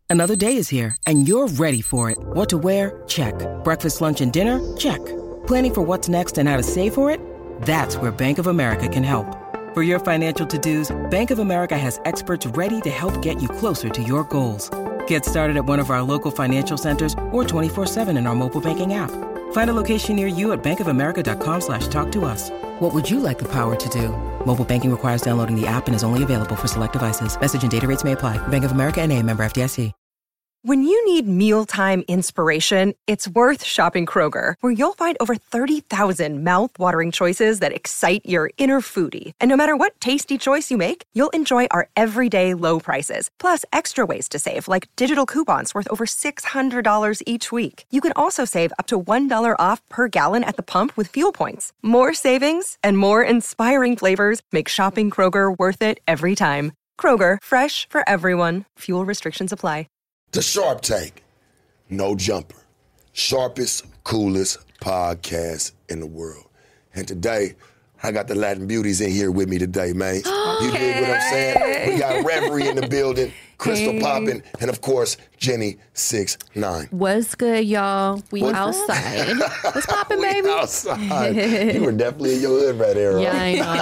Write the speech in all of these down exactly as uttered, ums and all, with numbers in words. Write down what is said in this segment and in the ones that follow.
Another day is here, and you're ready for it. What to wear? Check. Breakfast, lunch, and dinner? Check. Planning for what's next and how to save for it? That's where Bank of America can help. For your financial to-dos, Bank of America has experts ready to help get you closer to your goals. Get started at one of our local financial centers or twenty-four seven in our mobile banking app. Find a location near you at bankofamerica.com slash talk to us. What would you like the power to do? Mobile banking requires downloading the app and is only available for select devices. Message and data rates may apply. Bank of America N A, member F D I C. When you need mealtime inspiration, it's worth shopping Kroger, where you'll find over thirty thousand mouth-watering choices that excite your inner foodie. And no matter what tasty choice you make, you'll enjoy our everyday low prices, plus extra ways to save, like digital coupons worth over six hundred dollars each week. You can also save up to one dollar off per gallon at the pump with fuel points. More savings and more inspiring flavors make shopping Kroger worth it every time. Kroger, fresh for everyone. Fuel restrictions apply. The Sharp Tank, no jumper, sharpest, coolest podcast in the world. And today, I got the Latin beauties in here with me today, man. You dig what I'm saying? We got Reverie in the building, Crystal Hey. Poppin', and of course, Jenny six nine. What's good, y'all? We What's outside. What's poppin', We baby? outside. You were definitely in your hood right there, right? Yeah, I know.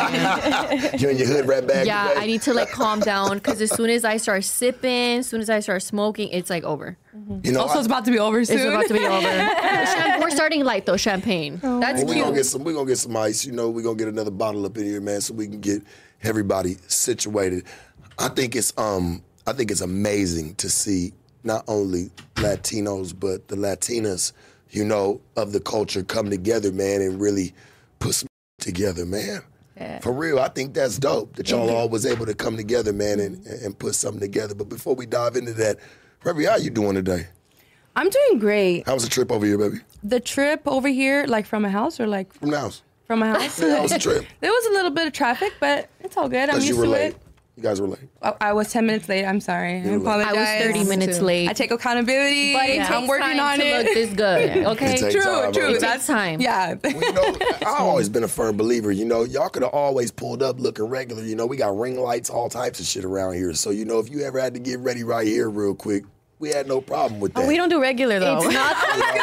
I am. You in your hood right bag Yeah, today? I need to like calm down because as soon as I start sipping, as soon as I start smoking, it's like over. You know, Also, I- it's about to be over soon. It's about to be over. Champ- we're starting light though, champagne. Oh That's Well, we cute. gonna get some. We gonna get some ice. You know, we gonna get another bottle up in here, man, so we can get everybody situated. I think it's um. I think it's amazing to see not only Latinos but the Latinas, you know, of the culture come together, man, and really put some together, man. Yeah. For real, I think that's dope that y'all all was able to come together, man, and, and put something together. But before we dive into that, Reverie, how you doing today? I'm doing great. How was the trip over here, baby? The trip over here, like from a house or like From the house. from a house? Yeah, how was the trip? There was a little bit of traffic, but it's all good. I'm Because used you were to late. it. You guys were late. I, I was ten minutes late. I'm sorry. I were late. apologize. I was thirty minutes late. I take accountability. But it I'm takes working time on to it. look this good. Okay. It takes True, time, true. okay. It takes time. Yeah. Well, you know, I've always been a firm believer. You know, y'all could have always pulled up looking regular. You know, we got ring lights, all types of shit around here. So, you know, if you ever had to get ready right here real quick, we had no problem with that. Oh, we don't do regular though. It's not.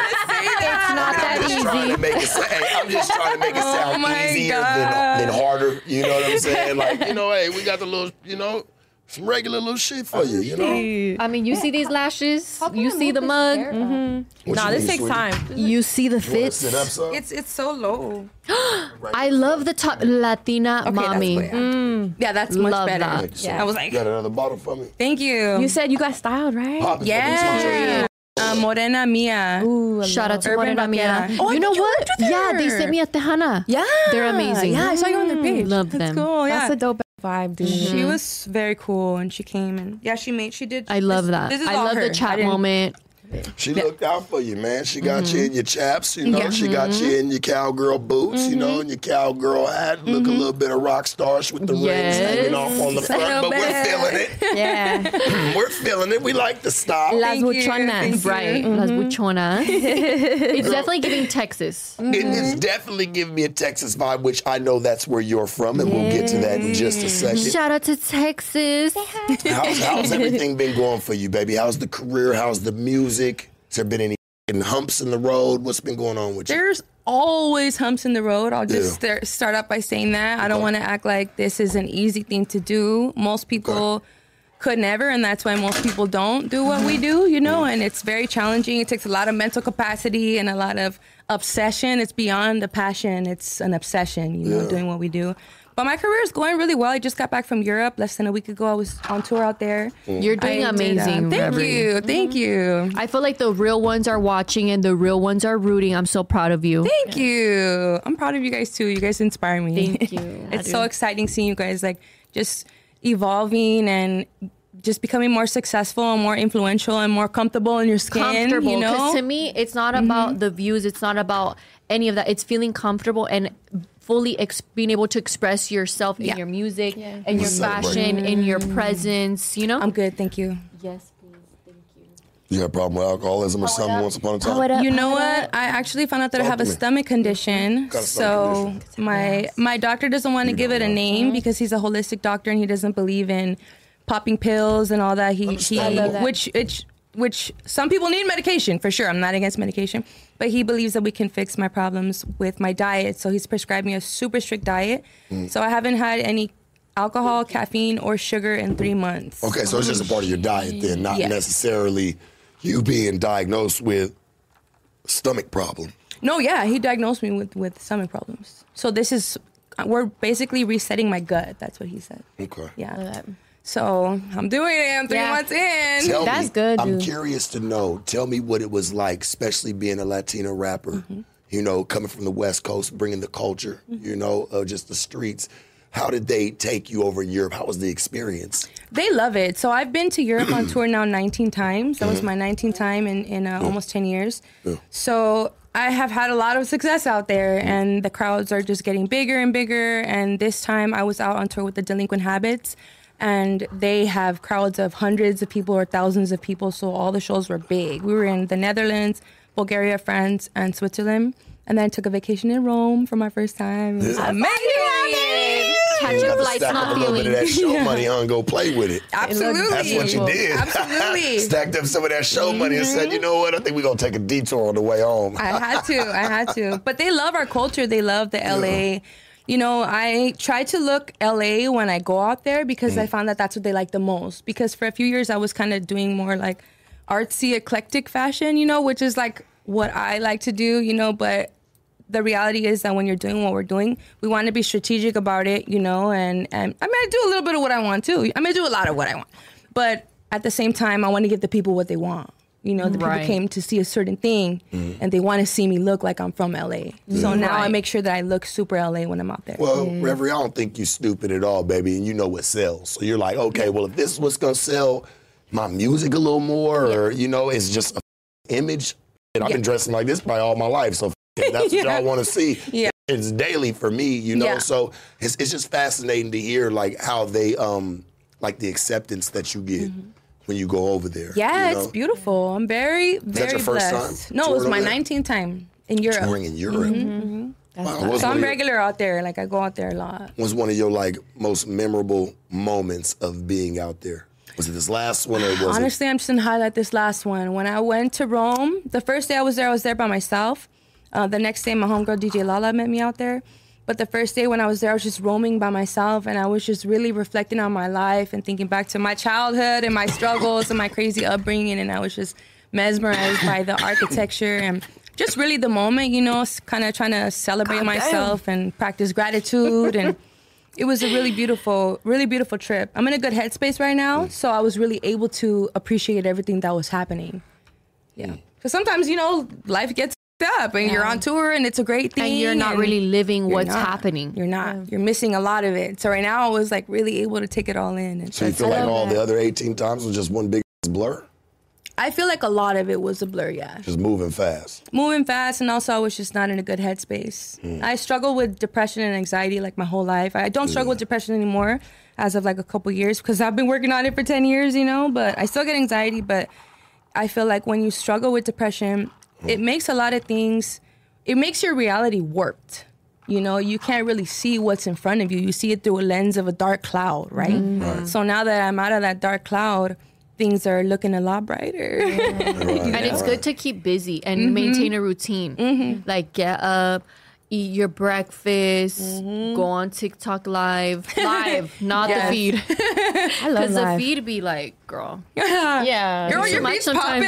It's not I'm that just trying to easy. make it. sa- Hey, I'm just trying to make it sound Oh my easier God. than, than harder. You know what I'm saying? Like, you know, hey, we got the little, you know, some regular little shit for you. You know. I mean, you see these lashes. You see the mug. Mm-hmm. What Nah, you this mean, takes sweetie? time. You see the You wanna fits. sit up, son? It's it's so low. I love the top Latina Okay, mommy. that's good. Yeah, that's much Love better. that. Thank you so I much. was like, You got another bottle for me? thank you. You said you got styled, right? Pop it for me, Yeah. Uh, Morena Mia. Ooh, shout out to Urban Morena Mia. Vaquera. Oh, you know you what? worked with Yeah, they her. sent me a Tejana. Yeah. They're amazing. Yeah, I saw you on their page. Love That's them. cool. Yeah. That's a dope vibe, dude. She was very cool, and she came and yeah, she made, she did. I love this, that. This is I all love her. the I chat didn't- moment. She looked out for you, man. She got Mm-hmm. you in your chaps, you know. She got you in your cowgirl boots, you know, and your cowgirl hat. Look a little bit of rock stars with the Mm-hmm. Yes. rings hanging off on the front, but we're bit. feeling it. Yeah. We're feeling it. We like the style. Las Thank you, buchonas. thank you. Right. Las buchonas. It's definitely giving Texas. It is definitely giving me a Texas vibe, which I know that's where you're from, and we'll get to that in just a second. Shout out to Texas. How's, how's everything been going for you, baby? How's the career? How's the music? Has there been any f***ing humps in the road? What's been going on with you? There's always humps in the road. I'll just Yeah. start, start up by saying that. I don't Okay. want to act like this is an easy thing to do. Most people could never, and that's why most people don't do what we do, you know, and it's very challenging. It takes a lot of mental capacity and a lot of obsession. It's beyond a passion. It's an obsession, you know, Yeah. doing what we do. But my career is going really well. I just got back from Europe less than a week ago. I was on tour out there. You're doing I did, uh, amazing. thank Reverie. you. Thank you. I feel like the real ones are watching and the real ones are rooting. I'm so proud of you. Thank you. I'm proud of you guys too. You guys inspire me. Thank you. It's so exciting seeing you guys like just evolving and just becoming more successful and more influential and more comfortable in your skin. Comfortable. You Because know? to me, it's not about the views. It's not about any of that. It's feeling comfortable and fully ex- being able to express yourself in Yeah. your music and your Celebrate. fashion, in your presence, you know? I'm good. Thank you. yes, please. Thank you. You had a problem with alcoholism or something once upon a time? What up? You know what? I actually found out that I Talk have to a me. stomach condition. Got a So stomach my my doctor doesn't want to You give don't it a know. name because he's a holistic doctor and he doesn't believe in popping pills and all that. He he Understandable. I love that. which which which some people need medication for sure. I'm not against medication, but he believes that we can fix my problems with my diet. So he's prescribed me a super strict diet. Mm. So I haven't had any alcohol, caffeine, or sugar in three months. Okay, so it's just a part of your diet then, not yes. necessarily you being diagnosed with a stomach problem. No, yeah, he diagnosed me with, with stomach problems. So this is, we're basically resetting my gut. That's what he said. Okay. Yeah. So I'm doing it. I'm three Yeah. months in. Tell That's me, good, I'm dude. curious to know. Tell me what it was like, especially being a Latino rapper. Mm-hmm. You know, coming from the West Coast, bringing the culture. Mm-hmm. You know, uh, just the streets. How did they take you over in Europe? How was the experience? They love it. So I've been to Europe on tour now nineteen times. That mm-hmm. was my nineteenth time in in uh, yeah. almost ten years. Yeah. So I have had a lot of success out there, mm-hmm. and the crowds are just getting bigger and bigger. And this time I was out on tour with the Delinquent Habits. And they have crowds of hundreds of people or thousands of people, so all the shows were big. We were in the Netherlands, Bulgaria, France, and Switzerland. And then I took a vacation in Rome for my first time. It was Yeah. amazing! Catch your flights, Stack up not a little bit of feeling. that show Yeah. money, huh, and go play with it. Absolutely. That's what you did. Absolutely. Stacked up some of that show money and said, you know what, I think we're going to take a detour on the way home. I had to. I had to. But they love our culture. They love the L A. Yeah. You know, I try to look L A when I go out there because mm. I found that that's what they like the most. Because for a few years, I was kind of doing more like artsy, eclectic fashion, you know, which is like what I like to do, you know. But the reality is that when you're doing what we're doing, we want to be strategic about it, you know. And, and I mean, I do a little bit of what I want, too. I mean, I do a lot of what I want. But at the same time, I want to give the people what they want. You know, the Right. people came to see a certain thing, mm. and they want to see me look like I'm from L A. Mm. So now Right. I make sure that I look super L A when I'm out there. Well, mm. Reverie, I don't think you're stupid at all, baby, and you know what sells. So you're like, okay, well, if this is what's going to sell my music a little more, yeah. or, you know, it's just an image, and I've yeah. been dressing like this probably all my life, so if that's yeah. what y'all want to see. Yeah. It's daily for me, you know, Yeah. so it's, it's just fascinating to hear, like, how they, um, like, the acceptance that you get. Mm-hmm. When you go over there. Yeah, you know? it's beautiful. I'm very, very Is that your first blessed. time No, it was touring my over there? nineteenth time in Europe. Touring in Europe. Mm-hmm. Wow, So what's I'm one of your- regular out there. Like, I go out there a lot. was one of your like most memorable moments of being out there? Was it this last one or was Honestly, I'm just going to highlight this last one. When I went to Rome, the first day I was there, I was there by myself. Uh, the next day, my homegirl D J Lala met me out there. But the first day when I was there, I was just roaming by myself, and I was just really reflecting on my life and thinking back to my childhood and my struggles and my crazy upbringing, and I was just mesmerized by the architecture and just really the moment, you know, kind of trying to celebrate God myself damn. and practice gratitude. And it was a really beautiful, really beautiful trip. I'm in a good headspace right now, so I was really able to appreciate everything that was happening. Yeah. Because sometimes, you know, life gets up and yeah. you're on tour and it's a great thing. And you're not and really living what's not. happening. You're not. Yeah. You're missing a lot of it. So right now I was like really able to take it all in. And so you feel like all that. the other eighteen times was just one big blur? I feel like a lot of it was a blur, yeah. Just moving fast. Moving fast, and also I was just not in a good headspace. Mm. I struggle with depression and anxiety like my whole life. I don't struggle yeah. with depression anymore as of like a couple years because I've been working on it for ten years, you know, but I still get anxiety. But I feel like when you struggle with depression, mm. it makes a lot of things, it makes your reality warped. You know, you can't really see what's in front of you. You see it through a lens of a dark cloud, right? Mm. right. So now that I'm out of that dark cloud, things are looking a lot brighter. Right. And it's good to keep busy and mm-hmm. maintain a routine. Mm-hmm. Like get up, eat your breakfast, mm-hmm. go on TikTok live. Live, not yes. the feed. I love Because the live. feed be like, girl. Yeah. Girl, too your much beat's sometimes.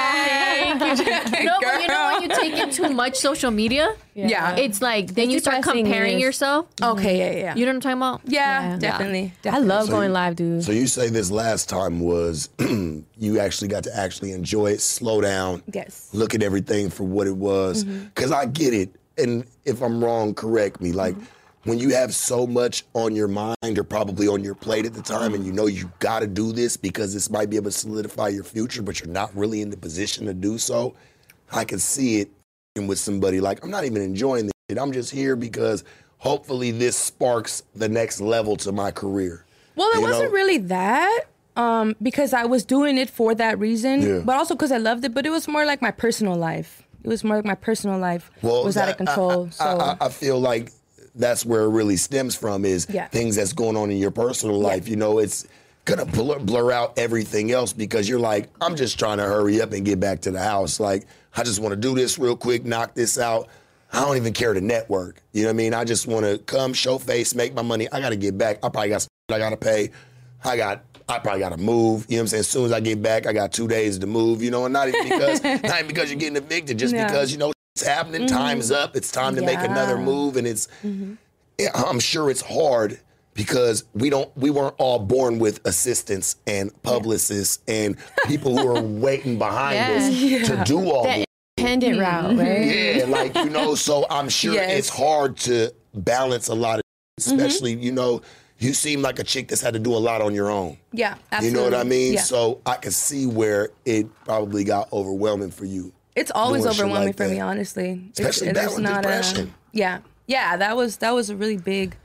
popping. No, but you know when you take in too much social media? Yeah. It's like, then It's you start depressing, comparing yes. yourself. Okay, yeah, yeah. You know what I'm talking about? Yeah, Yeah. definitely, I definitely. love So going you- live, dude. So you say this last time was you actually got to actually enjoy it, slow down, Yes. look at everything for what it was. Because I get it. And if I'm wrong, correct me. Like, when you have so much on your mind or probably on your plate at the time and you know you got to do this because this might be able to solidify your future, but you're not really in the position to do so, I can see it with somebody like, I'm not even enjoying this shit. I'm just here because hopefully this sparks the next level to my career. Well, it You wasn't know? really that, um, because I was doing it for that reason, Yeah. but also because I loved it. But it was more like my personal life. It was more like my personal life Well, was out of that- control. I, so I, I, I feel like that's where it really stems from is Yeah. things that's going on in your personal life. You know, it's gonna blur, blur out everything else because you're like, I'm just trying to hurry up and get back to the house. Like, I just want to do this real quick, knock this out. I don't even care to network. You know what I mean? I just want to come, show face, make my money. I got to get back. I probably got I got to pay. I got. I probably got to move. You know what I'm saying? As soon as I get back, I got two days to move. You know, and not even because not even because you're getting evicted, just no. because you know it's happening. Mm-hmm. Time's up. It's time to yeah. make another move, and it's. Mm-hmm. I'm sure it's hard. Because we don't, we weren't all born with assistants and publicists yeah. and people who are waiting behind yeah. us yeah. to do all that independent route, right? Yeah, like you know. So I'm sure yes. it's hard to balance a lot of, especially mm-hmm. you know, you seem like a chick that's had to do a lot on your own. Yeah, absolutely. You know what I mean? Yeah. So I can see where it probably got overwhelming for you. It's always overwhelming like for that. me, honestly. Especially it's, battling not depression. A, yeah, yeah. That was that was a really big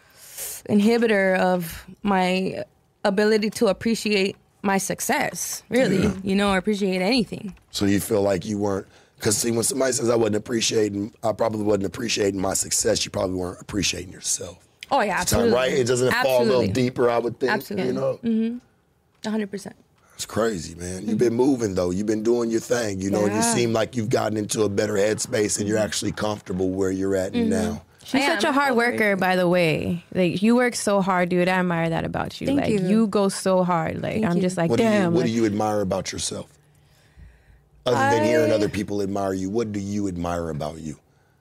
inhibitor of my ability to appreciate my success, really, yeah. you know, or appreciate anything. So you feel like you weren't, because see, when somebody says I wasn't appreciating, I probably wasn't appreciating my success, you probably weren't appreciating yourself. Oh, yeah, absolutely. Time, right? It doesn't absolutely. fall a little deeper, I would think. Absolutely. You know? Mm-hmm. one hundred percent. It's crazy, man. Mm-hmm. You've been moving, though. You've been doing your thing, you know, yeah. and you seem like you've gotten into a better headspace and you're actually comfortable where you're at mm-hmm. now. She's such a hard worker, by the way. Like, you work so hard, dude. I admire that about you. Thank like, you. you go so hard. Like, Thank I'm just like, what damn. Do you, what like, do you admire about yourself? Other I, than hearing other people admire you, what do you admire about you?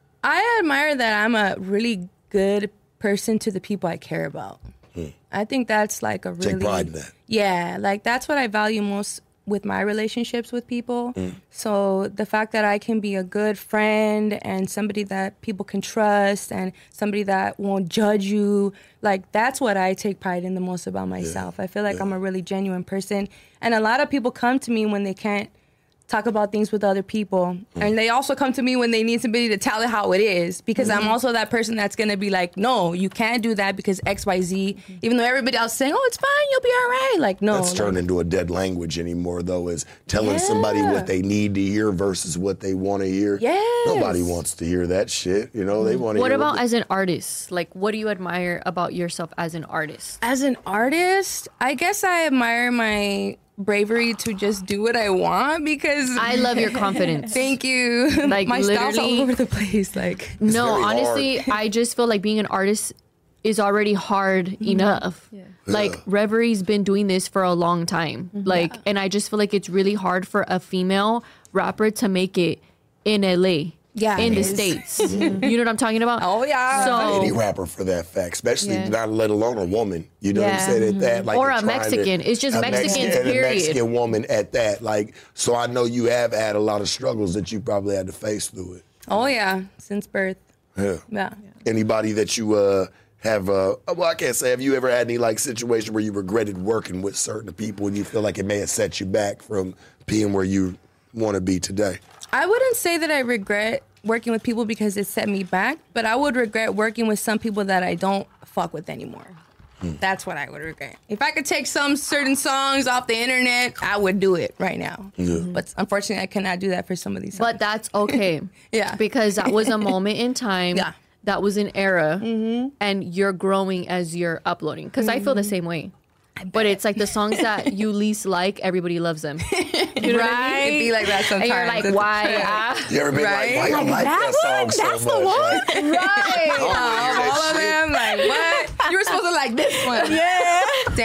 I admire that I'm a really good person to the people I care about. Hmm. I think that's like a really... Take pride in that. Yeah, like, that's what I value most with my relationships with people. Mm. So the fact that I can be a good friend and somebody that people can trust and somebody that won't judge you, like, that's what I take pride in the most about myself. Yeah. I feel like yeah. I'm a really genuine person. And a lot of people come to me when they can't talk about things with other people. Mm. And they also come to me when they need somebody to tell it how it is, because mm-hmm. I'm also that person that's going to be like, no, you can't do that because X, Y, Z, mm-hmm. even though everybody else is saying, oh, it's fine, you'll be all right. Like, no. That's turned into a dead language anymore, though, is telling yeah. somebody what they need to hear versus what they want to hear. Yes. Nobody wants to hear that shit. You know, they want to What hear about what as an artist? Like, what do you admire about yourself as an artist? As an artist, I guess I admire my bravery to just do what I want, because I love your confidence. Thank you. Like, my style's all over the place. Like, no, honestly, I just feel like being an artist is already hard mm-hmm. enough. Yeah. Like, yeah. Reverie's been doing this for a long time. Mm-hmm. Like, yeah. and I just feel like it's really hard for a female rapper to make it in L A. Yeah, in the is. States. Mm-hmm. You know what I'm talking about? Oh, yeah. So, any rapper for that fact, especially yeah. not let alone a woman. You know yeah. what I'm saying? At that, like, or a Mexican. To, it's just Mexicans, Mexican, period. A Mexican woman at that. Like, so I know you have had a lot of struggles that you probably had to face through it. Oh, yeah. Since birth. Yeah. Yeah. Anybody that you uh, have, uh, well, I can't say, have you ever had any, like, situation where you regretted working with certain people and you feel like it may have set you back from being where you want to be today? I wouldn't say that I regret working with people because it set me back, but I would regret working with some people that I don't fuck with anymore. Hmm. That's what I would regret. If I could take some certain songs off the internet, I would do it right now. Yeah. But unfortunately, I cannot do that for some of these songs. But that's okay. Yeah. Because that was a moment in time. Yeah. That was an era. Mm-hmm. And you're growing as you're uploading. Because mm-hmm. I feel the same way. But it's like the songs that you least like, everybody loves them. You know right? What I mean? It'd be like that sometimes. And you're like, why? Uh, you ever been right? like, why you like, like that, that song so That's much? the one? Like, right. Oh, all of them, like, what? You were supposed to like this one. Yeah.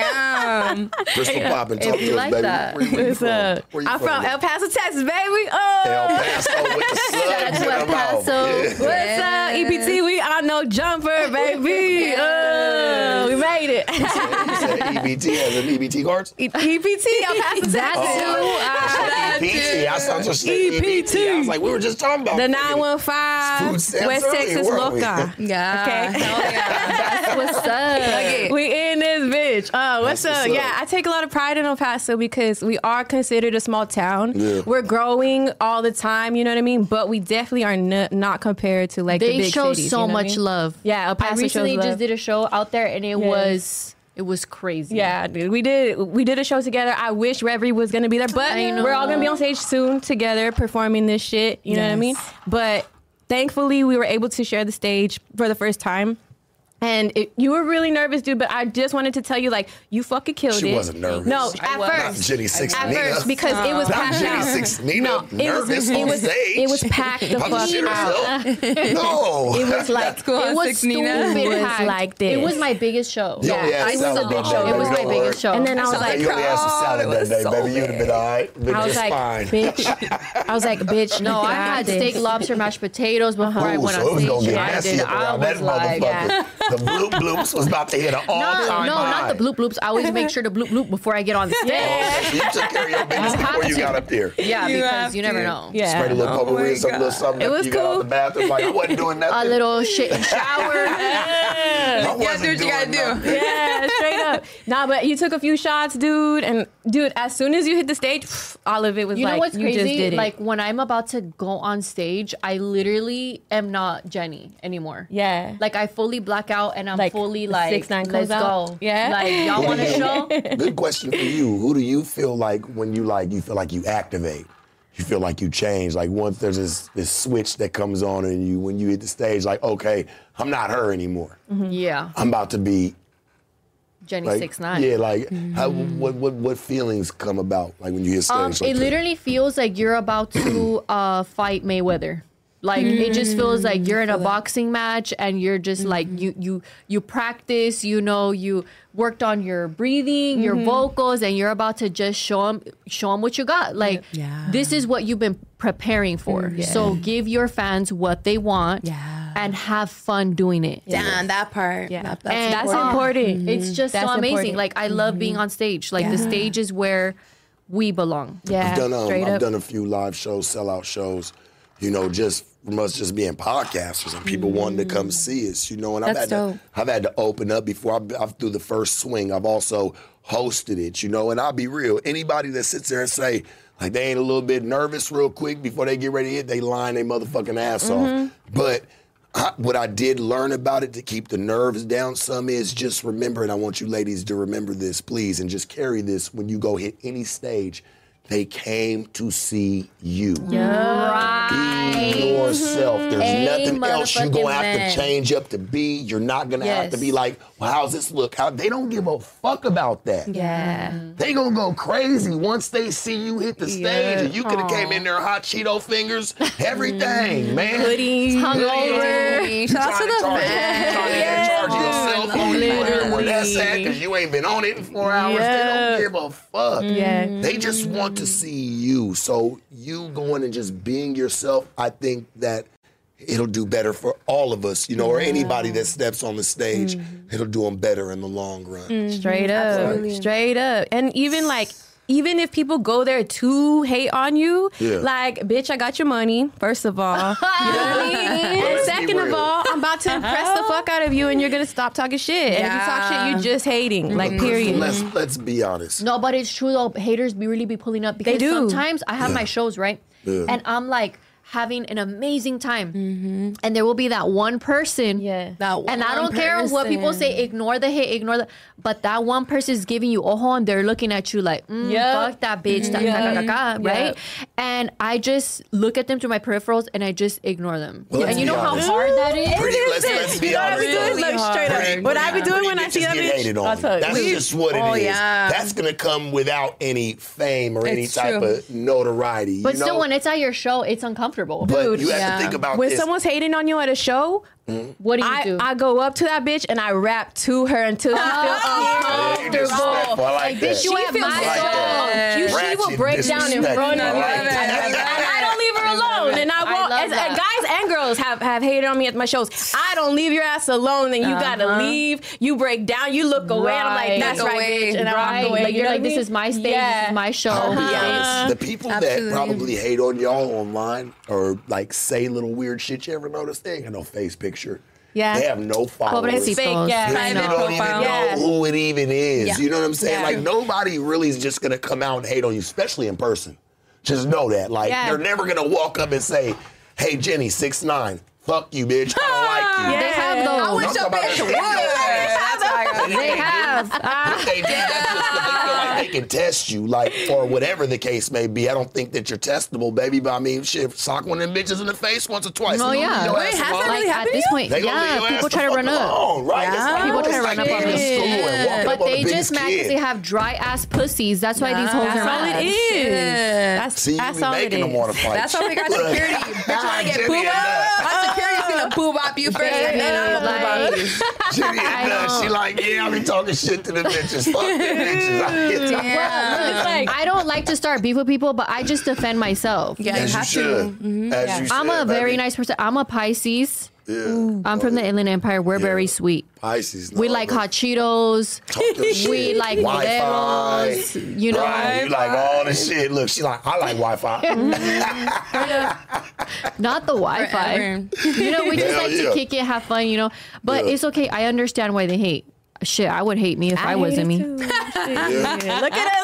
Damn. Crystal Pop and talk to us, like baby. That. Where, where you from? Uh, Where you I'm from, from El Paso, Texas, baby. Oh. El Paso with the slugs in El the mouth. Paso. Yeah. What's up, E P T? We are no jumper, baby. Oh, we made it. You said E B T as in E B T cards? E P T, El Paso, Texas. That too. E P T. I sound just like E P T. I was like, we were just talking about the nine one five West Texas Loca. Yeah. Okay. Hell yeah. That's what's up. We in this bitch. Oh, what's That's up? what's Yeah, up. I take a lot of pride in El Paso because we are considered a small town. Yeah. We're growing all the time, you know what I mean? But we definitely are n- not compared to like they the big show cities, so you know what much I mean? love. Yeah, El Paso I recently shows just love. did a show out there and it Yeah. was it was crazy. Yeah, dude, we did we did a show together. I wish Reverie was gonna be there, but we're all gonna be on stage soon together performing this shit. You know Yes. what I mean? But thankfully, we were able to share the stage for the first time. And it, you were really nervous, dude, but I just wanted to tell you, like, you fucking killed she it. She wasn't nervous. No, I at was. first. Not Jenny Six At Nina. first, because uh, it was Not packed Jenny out. Six Nina, no, it nervous was, on it was, stage. It was packed the fuck out. No. It was like, cool. it was Six stupid Nina. It was packed. like this. It was my biggest show. You Yeah, only had it was salad a big that show. day, It was baby, my don't biggest worry. show. And then I was like, You only had some salad it that was day, so baby. You'd have been all right. Been I was just like, fine. bitch. I was like, bitch. No, you I got had this. steak, lobster, mashed potatoes before I Ooh, went so it on was stage. gonna get and I nasty did. up I around that was like, motherfucker. The bloop bloops was about to hit an no, all-time no, high. not the bloop bloops. I always make sure to bloop bloop before I get on the stage. Oh, so you took care of your business You have before you to. got up there. Yeah, You because have you never to. know. Yeah. Sprayed a little Oh potpourri, my some little God. something. It after was you got out cool. the bathroom. Like, I wasn't doing nothing. A little shit in the shower. I You gotta wasn't do what you doing gotta do. nothing. Yeah, straight up. Nah, but you took a few shots, dude. And, dude, as soon as you hit the stage, pff, all of it was You like, know what's you crazy? just did it. Like when I'm about to go on stage, I literally am not Jenny anymore. yeah. Like I fully black out and I'm Like, fully the like, six nine let's comes out? go. Yeah? Like y'all want a show? Good question for you. Who do you feel like when you like you feel like you activate? You feel like you change. Like once there's this, this switch that comes on in you when you hit the stage, like, okay, I'm not her anymore. Yeah. I'm about to be Jenny like, six nine. yeah, like how, what what what feelings come about like when you hit stage? Um, like it that? literally feels like you're about to uh, fight Mayweather. Like it just feels like you're in a boxing match and you're just like you you you practice, you know, you worked on your breathing, your vocals, and you're about to just show them show them what you got. Like Yeah. this is what you've been preparing for. So give your fans what they want Yeah. and have fun doing it. Damn, that part. Yeah. That, that's And That's important. important. It's just That's so amazing. important. Like I love being on stage. Like the stage is where we belong. Yeah, I've done um, straight I've up. done a few live shows, sellout shows, you know, just from us just being podcasters and people wanting to come see us, you know. And I've That's had dope. to I've had to open up before I've, I've through the first swing. I've also hosted it, you know. And I'll be real, anybody that sits there and say like they ain't a little bit nervous real quick before they get ready to hit, they line their motherfucking ass off. But I, what I did learn about it to keep the nerves down some is just remember, and I want you ladies to remember this, please, and just carry this when you go hit any stage. They came to see you. Right. Be yourself. There's A nothing else you're motherfucking gonna have man. to change up to be. You're not gonna have to Yes. be like, well, how's this look? How they don't give a fuck about that. Yeah. They gonna go crazy once they see you hit the stage. And you could have came in there hot Cheeto fingers, everything, man. Hoodies. Hungover. Shout out to the Trying fans. to charge your cell phone Literally. where that's at because you ain't been on it in four hours. Yeah. They don't give a fuck. Yeah. They just want to see you. So you going and just being yourself, I think that it'll do better for all of us, you know, or anybody that steps on the stage. It'll do them better in the long run. Straight up. Straight up. And even like, even if people go there to hate on you, Yeah. like, bitch, I got your money, first of all. You know what I mean? And Let's be second of real. all, I'm about to impress the fuck out of you and you're going to stop talking shit. And if you talk shit, you're just hating. Like, period. Let's let's be honest. No, but it's true though. Haters be really be pulling up because do. sometimes I have my shows, right? Yeah. And I'm like having an amazing time. And there will be that one person. Yeah. That And I one don't care what people person. say, ignore the hate, ignore the but that one person is giving you ojo and they're looking at you like, mm, Yep. fuck that bitch, that, Yeah. ka, ka, ka, ka, right? Yep. And I just look at them through my peripherals and I just ignore them. Well, let's and you be know how honest. hard that is? Pretty, let's, let's be You know what I be honest. doing? though. Look, straight Pretty- up. What I be pretty doing when I bitches see that get bitch? hated on. I'll tell you. That's just what it is. Oh, yeah. That's gonna come without any fame or any It's type true. of notoriety. But you still, know? when it's at your show, it's uncomfortable. but Dude, you have yeah. to think about When this. someone's hating on you at a show, What do you I, do? I go up to that bitch and I rap to her until she feels Very disrespectful. uncomfortable. I like that. She feels I like so. that. You, she Ratchet will break down in disrespectful. front of I me. like And that. I don't leave her alone. And I I won't. love As, that. uh, guys and girls have, have hated on me at my shows. I don't leave your ass alone. Then you gotta leave. You break down. You look away. And I'm Right. like, that's Look right, away. bitch. And I right? walk away. Like You you're know like, what I this mean? is my stage, Yeah. this is my show. I'll be Yeah. honest. The people Absolutely. that probably hate on y'all online or like say little weird shit you ever notice, they ain't got no face picture. Yeah. They have no followers. It's fake, yeah. They Private don't even profile. know Yeah. who it even is. Yeah. You know what I'm saying? Yeah. Like nobody really is just gonna come out and hate on you, especially in person. Just know that. Like Yeah. they're never gonna walk up and say, "Hey Jenny, six nine, fuck you, bitch. I don't like you." Yeah. They have those. I wish I'm a talking about bitch this would. video. That's how I got They have. If they do, that's just that they feel like they can test you, like, or whatever the case may be. I don't think that you're testable, baby. But I mean, shit, sock one of them bitches in the face once or twice. Oh, yeah. Wait, has that really Like, happened at this to you? point, They gonna leave yeah, your ass people the try to fuck run up. alone, right? Yeah. It's like, People try it's to like run up being on in me. school and walking But up on they the just biggest mad because kid. they have dry ass pussies. That's why these hoes That's are all mad. it is. That's, See, you that's be all it making them is. want to fight. That's why we got Look. security. Bitch, you wanna get Jenny boo and bop? Nut. My security's gonna boo bop you first. and then I'm gonna boo bop you. Jenny and Nut, she like, yeah, I be talking shit to the bitches. Fuck them bitches. I hit them. Yeah. It's like, I don't like to start beef with people, but I just defend myself. Yeah, As you you have should. to. As you should. I'm a very baby. nice person. I'm a Pisces. Yeah. I'm from the Inland Empire. We're Yeah. very sweet. Pisces. We no, like bro. hot Cheetos. Talk your shit. We like Wi-Fi. modelos. You know, Right, you like all this shit. Look, she like, I like Wi-Fi. not the Wi-Fi. Forever. You know, we just Hell like yeah. to kick it, have fun. You know, but Yeah. it's okay. I understand why they hate. Shit, I would hate me if I, wasn't me. Yeah. Look at What us. do you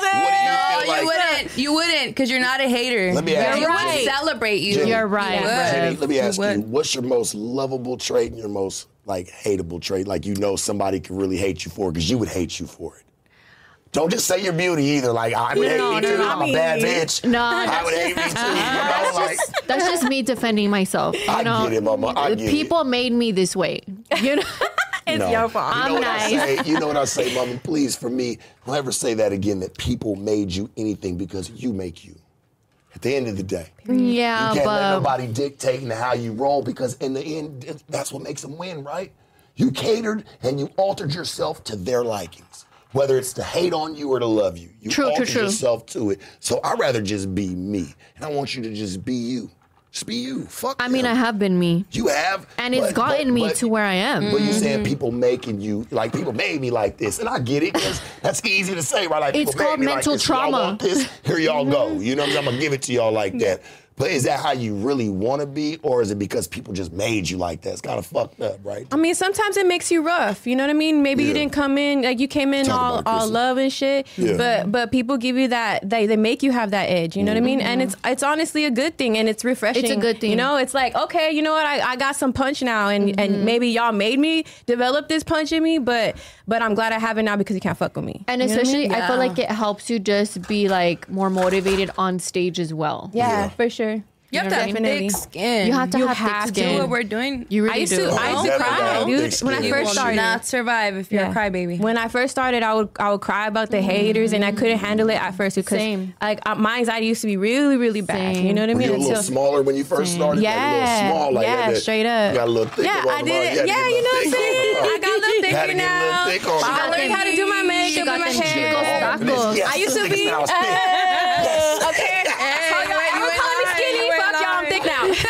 No, feel you like? wouldn't. You wouldn't, because you're not a hater. Let me ask you you would this. celebrate you. Jenny, You're right. You would. Jenny, let me ask you, would. what's your most lovable trait and your most like hateable trait? Like you know somebody could really hate you for because you would hate you for it. Don't just say your beauty either. Like I would hate No, me no, too. no, I'm I a bad mean- bitch. No, I that's would hate me too. You know, like That's just me defending myself. You I know, get it, mama. I get people it. made me this way. You know, It's No. your fault. You know I'm what nice. I say? You know what I say, mama? Please, for me, don't ever say that again. That people made you anything because you make you. At the end of the day. yeah, You can't let but nobody dictating how you roll because in the end, it- that's what makes them win, right? You catered and you altered yourself to their likings, whether it's to hate on you or to love you. You True, true, altered true. yourself to it. So I'd rather just be me, and I want you to just be you. Just be you. Fuck. I mean, them. I have been me, You have, and it's but- gotten but- me but- to where I am. But you saying people making you like people made me like this, and I get it because that's easy to say, right? Like It's people made called me mental like this. Y'all trauma. want this? Here y'all go. You know what I'm saying? I'm gonna give it to y'all like that. But is that how you really want to be, or is it because people just made you like that? It's kind of fucked up, right? I mean, sometimes it makes you rough. You know what I mean? Maybe Yeah. you didn't come in like you came in Talk all, about it, all Crystal. love and shit. Yeah. But but people give you that they they make you have that edge. You know what I mean? And it's it's honestly a good thing and it's refreshing. It's a good thing. You know, it's like okay, you know what? I, I got some punch now, and and maybe y'all made me develop this punch in me, but but I'm glad I have it now because you can't fuck with me. And You know what I especially, mean? I feel like it helps you just be like more motivated on stage as well. yeah, Yeah. for sure. You have know to what I have mean? thick skin. You have to You have have thick to. do skin. what we're doing. You really I used do. to I used to Never cry, got dude, thick when I skin. You first will started. not survive if you're Yeah. a crybaby. When I first started, I would I would cry about the haters, and I couldn't handle it at first because Same. like uh, my anxiety used to be really really bad. Same. You know what I Were mean? you a little Until- smaller when you first started? Yeah, like a little small, like yeah, that. straight up. You got a little thicker. Yeah, on I the did. mind. You had to Yeah, get a you know what I'm little thick saying? on the I got a little Had to thicker get a little now. thick on I the learned how to do my makeup and my hair. Yes, I used to this be. nigga's now Uh, thick. okay. So y'all wait, you ever went call me live, skinny? you went Fuck y'all, I'm live. thick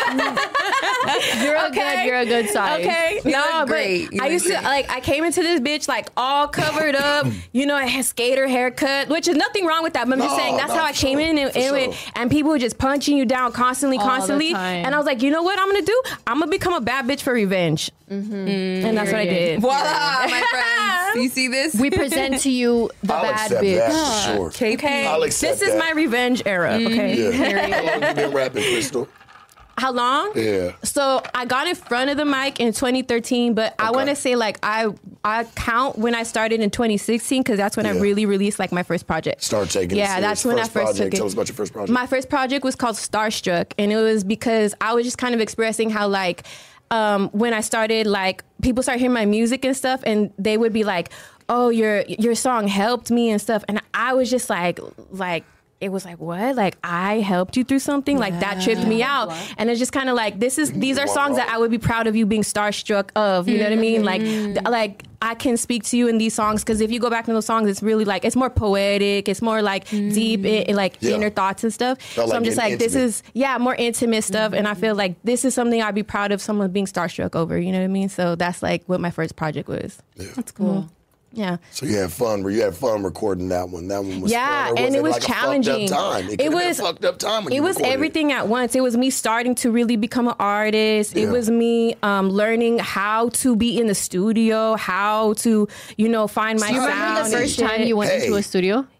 now. You're a Okay. good. You're a good size. Okay, You no, look but great. You I look used great. to like. I came into this bitch like all covered up. You know, I had skater haircut, which is nothing wrong with that. But I'm just No, saying that's no, how I for came sure, in, and, for and, sure. and people were just punching you down constantly, All the constantly. time. And I was like, you know what I'm gonna do? I'm gonna become a bad bitch for revenge. And that's what I did. Voila, my friends. You see this? We present to you the I'll bad accept bitch. that for sure. K P. Okay, I'll accept this is that. my revenge era. Okay, Yeah. How long have you been rapping, Crystal? how long? Yeah. So I got in front of the mic in twenty thirteen, but I Okay. want to say like I I count when I started in twenty sixteen because that's when I Yeah. really released like my first project. Start taking it Yeah, serious. that's when First I first project. took it. Tell us about your first project. My first project was called Starstruck, and it was because I was just kind of expressing how like um, when I started, like people start hearing my music and stuff, and they would be like, "Oh, your your song helped me" and stuff, and I was just like like. It was like, what? Like, I helped you through something? Like, that tripped me out. And it's just kind of like, this is, these are songs that I would be proud of you being starstruck of. You know what I mean? Like, th- like I can speak to you in these songs. Because if you go back to those songs, it's really like, it's more poetic. It's more like deep, in, in, like Yeah. inner thoughts and stuff. Felt so like I'm just getting like, this intimate. is, yeah, more intimate stuff. And I feel like this is something I'd be proud of someone being starstruck over. You know what I mean? So that's like what my first project was. That's cool. Yeah. So you had fun. Where you had fun recording that one. That one was Yeah, fun. Or and it was like challenging. A fucked up time? It, It could've been a was- fucked up time when It you was recorded everything at once. It was me starting to really become an artist. It Yeah. was me um, learning how to be in the studio, how to, you know, find my Do you sound. remember Remember the and first shit. time you went Hey. into a studio?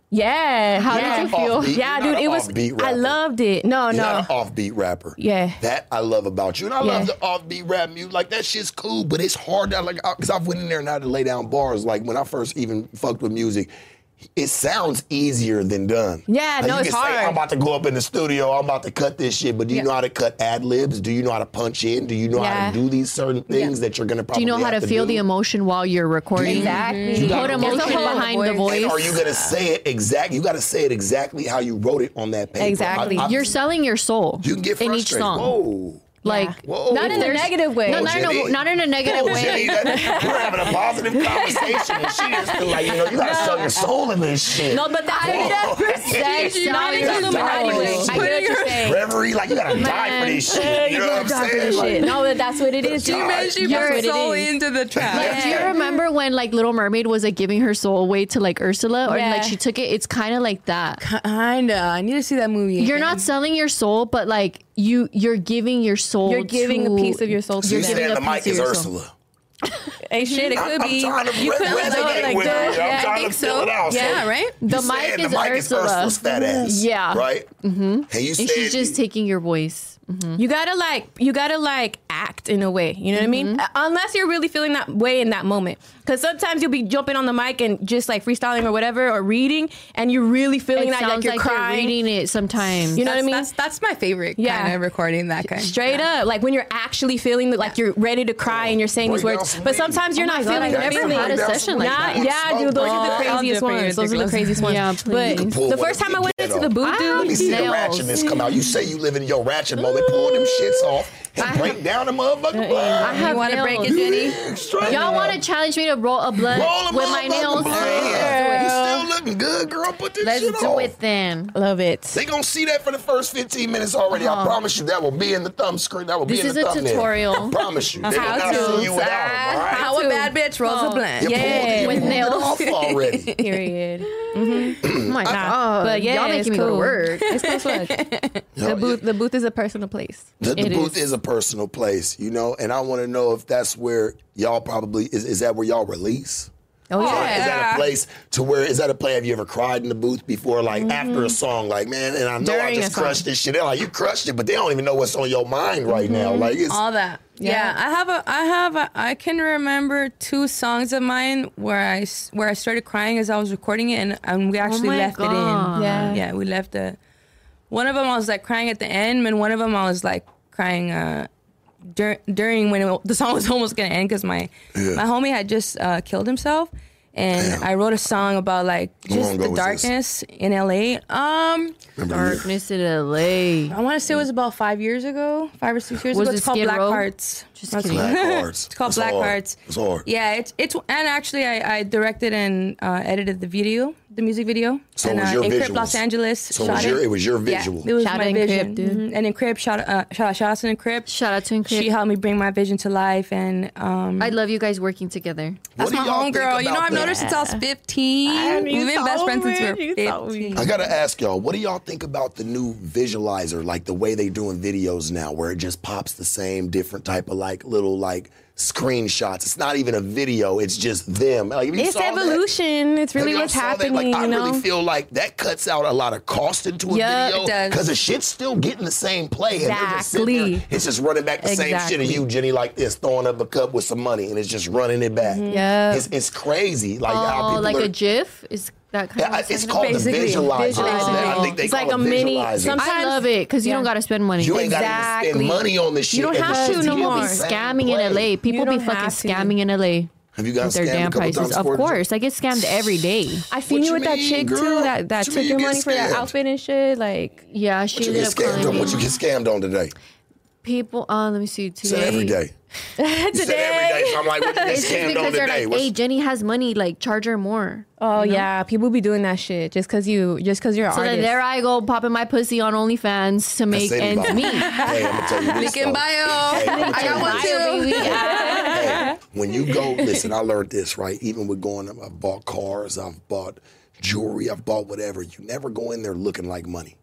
Yeah. How yeah. did you feel? Offbeat. Yeah, You're dude, not it an was. offbeat I rapper. loved it. No, You're no. not an offbeat rapper. Yeah. That I love about you. And I Yeah. love the offbeat rap music. Like, that shit's cool, but it's hard. To, like, because I've went in there and I had to lay down bars. Like, when I first even fucked with music, it sounds easier than done. Yeah, like, no, you it's can say, hard. I'm about to go up in the studio, I'm about to cut this shit, but do you know how to cut ad-libs? Do you know how to punch in? Do you know Yeah. how to do these certain things that you're going to Do probably you know how have to feel do? the emotion while you're recording? Exactly. You Put gotta emotion work it. behind the voice. And are you going to say it exactly? You got to say it exactly how you wrote it on that paper. Exactly. I- I- You're selling your soul you can get in frustrated. each song. Whoa. Like, Whoa. Not in a there's- negative way. No, not in a, Jenny. not in a negative Whoa, Jenny, way. that- we're having a positive conversation, and she is still like, you know, you got to sell your soul in this shit. No, but that's Whoa. Sex, You not selling in gotta the die Illuminati for way. this I shit. get what you're saying. Reverie, like, you got to die for this shit. You know what I'm Die for saying? this Like, shit. No, but that's what it is. She dude. made- she That's You're what it so is. into the track. Like, do you remember when like Little Mermaid was like giving her soul away to like Ursula, or Yeah. like she took it? It's kind of like that. Kinda. I need to see that movie. You're again. not selling your soul, but like you, you're giving your soul. You're giving to, a piece of your soul to you them. saying a the piece mic of is your soul. Ursula. Hey, shit, it could I'm, be. I'm trying to You re- could look resonate like with that. you. I'm Yeah, trying I to think fill so. it out. Yeah, So right? The you mic saying is the mic Ursula. is Ursula's fat ass. Yeah. Right? Mm-hmm. And you And said she's just taking your voice. You gotta like, you gotta like act in a way. You know what I mean? Uh, Unless you're really feeling that way in that moment. Because sometimes you'll be jumping on the mic and just like freestyling or whatever or reading, and you're really feeling It that like sounds you're like crying. you're reading it sometimes. You know that's, what I mean? That's, that's my favorite Yeah. kind of recording, that kind. Straight up, like when you're actually feeling that, like you're ready to cry and you're saying Break these down words, some but leaves. sometimes you're Oh my not God, feeling I've the never feeling. had a session like Nah, that. yeah, dude, those are the Oh, craziest I'll ones. Those are the ridiculous. craziest ones. Yeah, but please. Pull the one first of time I the went ghetto. into the booth, I dude, Let me see the Nails. ratchetness come out. You say you live in your ratchet moment. Pull them shits off and break down the motherfucking I have You want to break it, nails. Jenny? Straight Y'all up. want to challenge me to roll a blunt Roll 'em with up, my motherfucker. nails? Yeah. You still looking good, girl. Put this Let's shit do on. it then. love it. They gonna see that for the first fifteen minutes already. I promise you that will be in the thumb screen. That will This be in is the a thumbnail. tutorial. I promise you. They will How not to. see you without them, all right? How a bad bitch rolls a blunt. You Yeah, pulled, you with pulled it nails. off already. Period. Oh my God. But yeah, y'all it's making me go to cool. work. It's cool as fuck. The booth, the booth is a personal place. The, the It booth is. is. a personal place, you know, and I want to know if that's where y'all probably is. Is that where y'all release? Oh Is yeah. that a place to where? Is that a play? Have you ever cried in the booth before, like after a song? Like, man, and I know I During a just song. crushed this shit. They're like, you crushed it, but they don't even know what's on your mind right now. Like, it's All that. Yeah. Yeah. I have a, I have a, I can remember two songs of mine where I, s- where I started crying as I was recording it, and, and we actually my left God. it in. Yeah. Yeah, we left the, one of them I was like crying at the end, and one of them I was like crying, uh, dur- during when it, the song was almost gonna end, because my, my homie had just, uh, killed himself. And I wrote a song about like How long just ago the was this? darkness in L A. Um, remember the year? Darkness in L A. I want to say it was about five years ago, five or six years Was ago. it It's called Skid Black Row? Hearts. Just That's kidding. what- Black Hearts. It's called That's Black hard. Hearts. It's hard. Yeah, it's it's and actually I, I directed and uh, edited the video, the music video. So and, it was uh, your Encrypt visuals. Los Angeles. So it shot was your- it was your visual. Yeah, it was Shout my out vision. Encrypt, dude. Mhm. And Encrypt, shout, uh, shout out, shout out to Encrypt. Shout out to Encrypt. She helped me bring my vision to life, and um, I love you guys working together. that's What my do y'all think homegirl. You know, about I've known her that? since I was fifteen. you We've been best told friends since we me, were you told me. fifteen. I gotta ask y'all, what do y'all think about the new visualizer, like the way they doing videos now, where it just pops the same different type of like little like screenshots? It's not even a video; it's just them. Like, if you It's saw that- evolution. It's have really y'all what's saw that? happening. Like, I you know. really feel like that cuts out a lot of cost into a Yeah, video it does. because the shit's still getting the same play. And they're just sitting there, Exactly. it's just running back the same shit of Exactly. you, Jenny, like this, throwing up a cup with some money, and it's just running it back. Yeah. It's, it's crazy. Like how Oh, people like are, a GIF? Is that kind Yeah, of it's what called Basically, the visualizer. visualizer. I think they It's call like it a mini- visualizer. sometimes- I love it because you Yeah. don't got to spend money. You ain't got to Exactly. spend money on this shit. You don't and the have shit's to no gonna more. be same Scamming in play. L A. People You be don't fucking have to. scamming in L A. Have you got with their scammed a damn couple prices. times Of before? course, I get scammed every day. I seen What you you with that mean, chick girl? too that, that What you took mean your you money get for that scammed? outfit and shit. Like, Yeah, she What you ended get up scammed calling on? me. What you get scammed on today? People, uh, let me see. You Today, said every day. You said every day. So I'm like, what you get It's just scammed on because they're today? like, hey, Jenny has money, like charge her more. oh yeah, people be doing that shit just cause you, just cause you're an So then artist. there I go, popping my pussy on OnlyFans to make That's ends anybody. meet. Hey, I'm gonna tell you this. Link in though. bio. Hey, I'ma I tell got you one this. too. Baby, yeah. Hey, when you go, listen, I learned this, right? Even with going, I've bought cars, I've bought jewelry, I've bought whatever. You never go in there looking like money.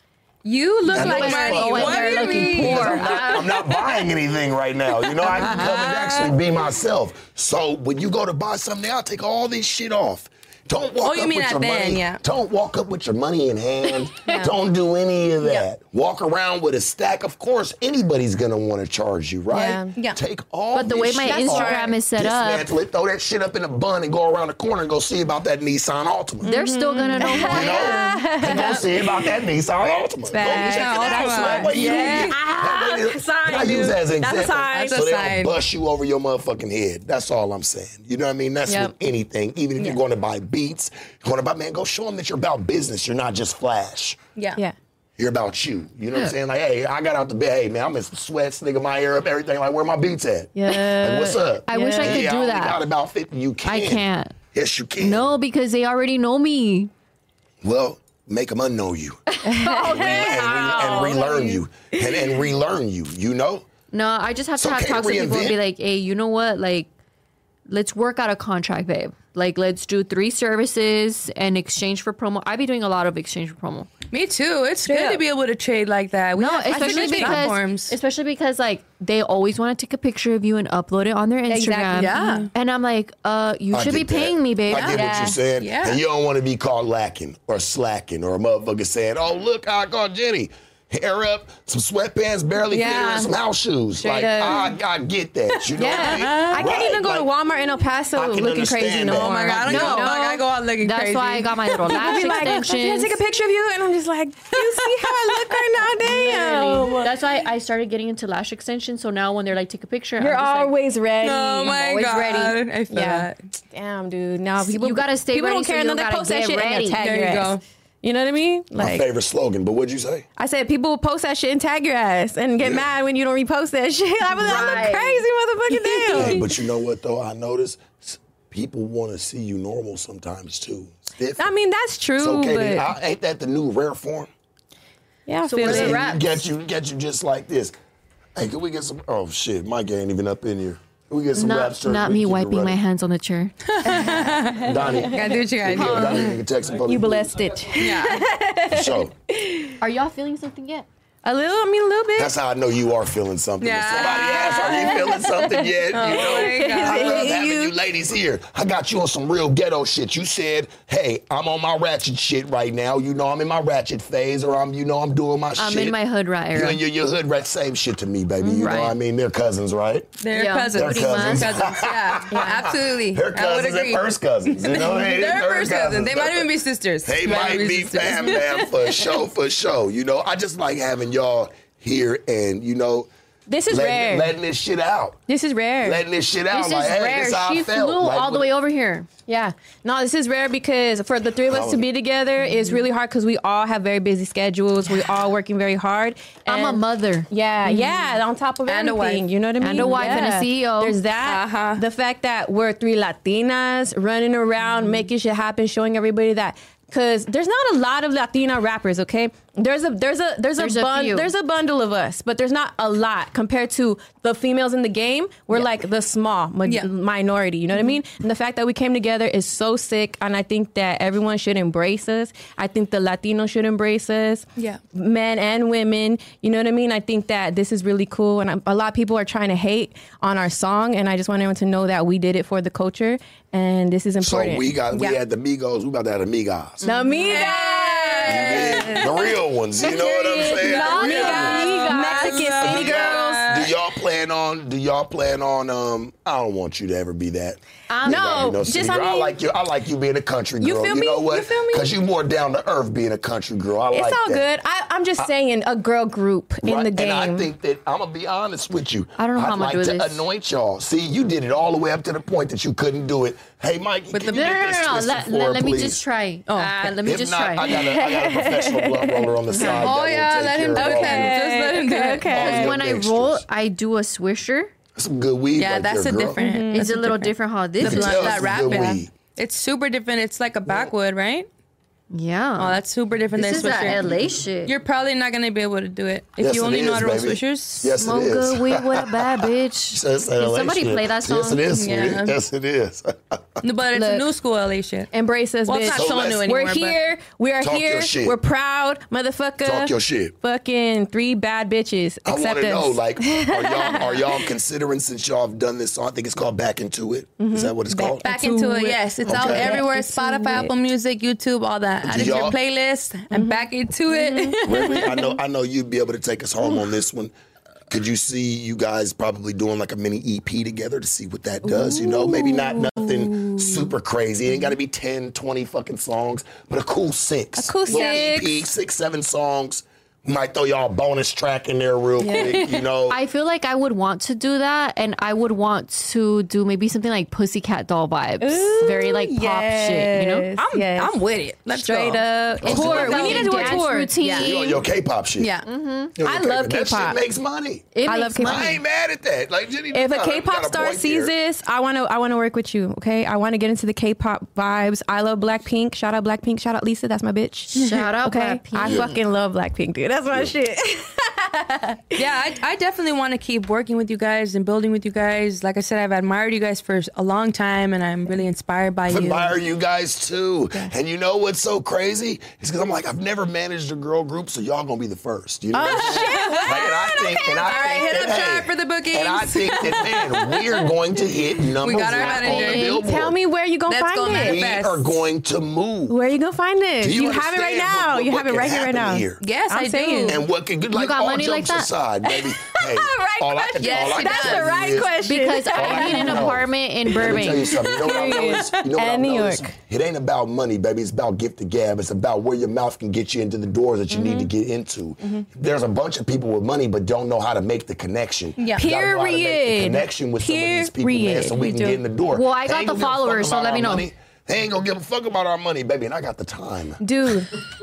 You look I know like it's money. fucked. When What they're do you looking mean? poor. I'm not, I'm not buying anything right now. You know, I can come and actually be myself. So when you go to buy something, I'll take all this shit off. Don't walk Oh, you up mean with at your then, money. yeah. Don't walk up with your money in hand. Don't do any of that. Walk around with a stack. Of course, anybody's gonna want to charge you, right? Yeah. Yeah. Take all. But the this way my shit off, Instagram is set up- dismantle it, throw that shit up in a bun, and go around the corner and go see about that Nissan Altima. They're still gonna know who I You am. know, and go see about that Nissan Altima. Go Facts. check it out. So that way you Yeah. don't get- that way it- sign, I use dude. that as an That's a example. sign. So That's a they sign. don't bust you over your motherfucking head. That's all I'm saying. You know what I mean? That's Yep. with anything. Even if you're going to buy beats, you're going to buy, man, go show them that you're about business. You're not just flash. Yeah. Yeah. You're about you. You know what I'm saying? Like, hey, I got out the bed. Hey, man, I'm in some sweats, nigga, my hair up, everything. Like, where my beats at? Yeah. Like, what's up? I wish I Yeah, could I do only that. got about fifty. You can. I can't. Yes, you can. No, because they already know me. Well, make them unknow you. and, re- and relearn you. And, and relearn you, you know? No, I just have It's to have okay to talks with people and be reinvent. like, hey, you know what? Like, let's work out a contract, babe. Like, let's do three services and exchange for promo. I be doing a lot of exchange for promo. Me too. It's good Yeah. to be able to trade like that. We No, have- I think especially there's because platforms. especially because like they always want to take a picture of you and upload it on their Instagram. Exactly, yeah. And I'm like, uh, you I should be get that. paying me, babe. I get what Yeah. you're saying. Yeah. And you don't want to be called lacking or slacking or a motherfucker saying, oh, look, I caught Jenny. Hair up, some sweatpants, barely fit Yeah. in, some house shoes. Straight like, up. I, I get that. You know what I mean? Yeah. I can't Right, even go to like, Walmart in El I Paso can looking crazy understand no that. more. Oh my God, I don't No. go. Like, I go out looking That's crazy. why I got my little lash I'd be like, can I extensions. take a picture of you? And I'm just like, you see how I look right now? Damn. That's why I started getting into lash extensions. So now when they're like, take a picture, You're I'm just like, always ready. Oh my always God. ready. I feel Yeah. that. Damn, dude. Now people you gotta stay People ready, don't so care. you and then gotta they post that get shit and ready. they tag There your you ass. go. You know what I mean? My Like favorite slogan, but what'd you say? I said, people will post that shit and tag your ass and get Yeah. mad when you don't repost that shit. I was Right. I'm crazy motherfucking Hey, damn. but you know what, though? I noticed s- people want to see you normal sometimes, too. It's different. I mean, that's true, It's okay. but to, I, ain't that the new rare form? yeah, I So feel where's the it. rap? Get you, get you just like this. Hey, can we get some? Oh shit, Mike ain't even up in here. Can we get some rap Not, shirts? not We me keep it wiping my running. hands on the chair. Donnie, Gotta do what you gotta yeah, do. Donnie, you can text him for You me, blessed it. Yeah. for sure. Are y'all feeling something yet? A little, I mean, a little bit. That's how I know you are feeling something. If Yeah. somebody asks, are you feeling something yet? You know, my God. I love having You- you ladies here. I got you on some real ghetto shit. You said, hey, I'm on my ratchet shit right now. You know I'm in my ratchet phase, or I'm, you know, I'm doing my I'm shit. in my hood rat You era. and your, your hood rat, same shit to me, baby. You know Right. what I mean? They're cousins, right? They're Yeah. cousins. They're cousins. Cousins, Yeah. yeah, absolutely. They're I would cousins agree. and first cousins. You know, they, They're third first cousins. They might They're- even be sisters. They Might might even be sisters. fam bam for sure, for sure. You know, I just like having y'all here and, you know, This is letting, rare. letting this shit out. This is rare. Letting this shit out. This like, is hey, rare. this how She I felt. flew Like, all the what- way over here. Yeah. No, this is rare because for the three of us to be together is really hard because we all have very busy schedules. We're all working very hard. I'm a And- mother. Yeah, yeah, on top of And a everything. wife. You know what I mean? And a wife and a Yeah. C E O. There's that. Uh-huh. The fact that we're three Latinas running around, making shit happen, showing everybody that. Because there's not a lot of Latina rappers, okay? There's a there's a there's, There's a, a bun- few. there's a bundle of us, but there's not a lot compared to the females in the game. We're like the small ma- Yeah. minority, you know what I mean? And the fact that we came together is so sick, and I think that everyone should embrace us. I think the Latinos should embrace us. Yeah. Men and women, you know what I mean? I think that this is really cool, and a lot of people are trying to hate on our song, and I just want everyone to know that we did it for the culture, and this is So important. we got, we Yeah. had the Migos, we about to have the Migos. the Migos! The real ones, you know what I'm saying? No, The real Migos. ones. Mexican city Do y'all- girls. Do y'all plan on? Do y'all plan on? Um, I don't want you to ever be that. Um, You gotta be no, city just, I girl. I, mean- like you. I like you being a country girl. You feel me? know what? You feel me? Because you more down to earth being a country girl. I It's like all that. good. I, I'm just saying a girl group in Right? the game. And I think that I'm gonna be honest with you. I don't know how I'd I'm gonna like do to this. anoint y'all. See, you did it all the way up to the point that you couldn't do it. Hey, Mike, With can the- you No, get no, this no, no. twisted Let, for let, her, let me please? just try. Oh, uh, okay. let me If just not, try. I got a, I got a professional blunt roller on the side. Oh, that will yeah, take let him care do of all it. your- Just let him do it. Okay. all your when I extras. roll, I do a swisher. Some good weed. Yeah, right that's there, a girl. different. Mm-hmm. It's a little different how this The is. blunt, tell that some wrap good it. weed. It's super different. It's like a backwood, right? Yeah. Oh, that's super different This is than that Swisher. L A shit. You're probably not gonna be able to do it if Yes, you it only know is, how to roll baby. Swishers. Yes, Smoke it is. good weed with a bad bitch. That's Can L A somebody shit. play that song? Yes, it is. Yeah. sweetie. Yes, it is. No, but it's a Look. new school L A shit. Embrace us, Well, bitch. it's not So so let's- new anymore. We're here. We are Talk your here. shit. We're proud, motherfucker. Talk your shit. Fucking three bad bitches. I want Accept to us. know, like, are y'all are y'all considering, since y'all have done this song? I think it's called Back Into It. Is that what it's called? Back Into into it, it. yes. It's Okay. out everywhere. Back into Spotify, it. Apple Music, YouTube, all that. Add it to your y'all- playlist and back into it. Riri, I know I know you'd be able to take us home on this one. Could you see you guys probably doing like a mini E P together to see what that does? You know, maybe not nothing super crazy. It ain't got to be ten, twenty fucking songs, but a cool six. A cool Little six. E P, six, seven songs. We might throw y'all a bonus track in there real quick, you know. I feel like I would want to do that, and I would want to do maybe something like Pussycat Doll vibes, very like pop shit, you know. Yes, I'm, yes. I'm with it. Let's Straight go. up. Oh, Tour. so We need to do a dance tour. routine. Yeah. You on your K-pop shit. Yeah. You on I your love That K-pop. shit makes money. It I makes love K-pop. I money. ain't mad at that. Like, Jenny, If a you got K-pop a star point sees there. this, I want to I want to work with you. Okay, I want to get into the K-pop vibes. I love Blackpink. Shout out Blackpink. Shout out Lisa. That's my bitch. Shout out Okay, Blackpink. I fucking love Blackpink, dude. That's my shit. Yeah, I, I definitely want to keep working with you guys and building with you guys. Like I said, I've admired you guys for a long time, and I'm really inspired by I you. admire you guys too. And you know what's so crazy? It's because I'm like, I've never managed a girl group, so y'all gonna be the first. You know what I'm saying? Like, and I think, and I All right, think hit that, up hey, Tribe for the bookings. And I think that, man, we are going to hit number We got our one on the manager. Billboard. Tell me where you gonna Let's go, find man. it. we Best. are going to move. Where you gonna find this? Do You, you have it right understand now. what- you what have it can right here, right happen now. here? Yes, I'm I saying. do. And what can, like, got all money like jokes that? aside, baby. Hey, Right all I can, question. all I can That's tell the you right is- question. Because I I need an know. apartment in Let me tell you Burbank. something. You know what I noticed? You know what And I New noticed? York. It ain't about money, baby. It's about gift to gab. It's about where your mouth can get you into the doors that you need to get into. There's a bunch of people with money but don't know how to make the connection. Yeah. You gotta know how to make the Period. connection with some of these people, man, Period. so we You can do. get in the door. Well, I They got ain't the gonna give a fuck followers, so about let me our know. money. They ain't gonna give a fuck about our money, baby, and I got the time. Dude.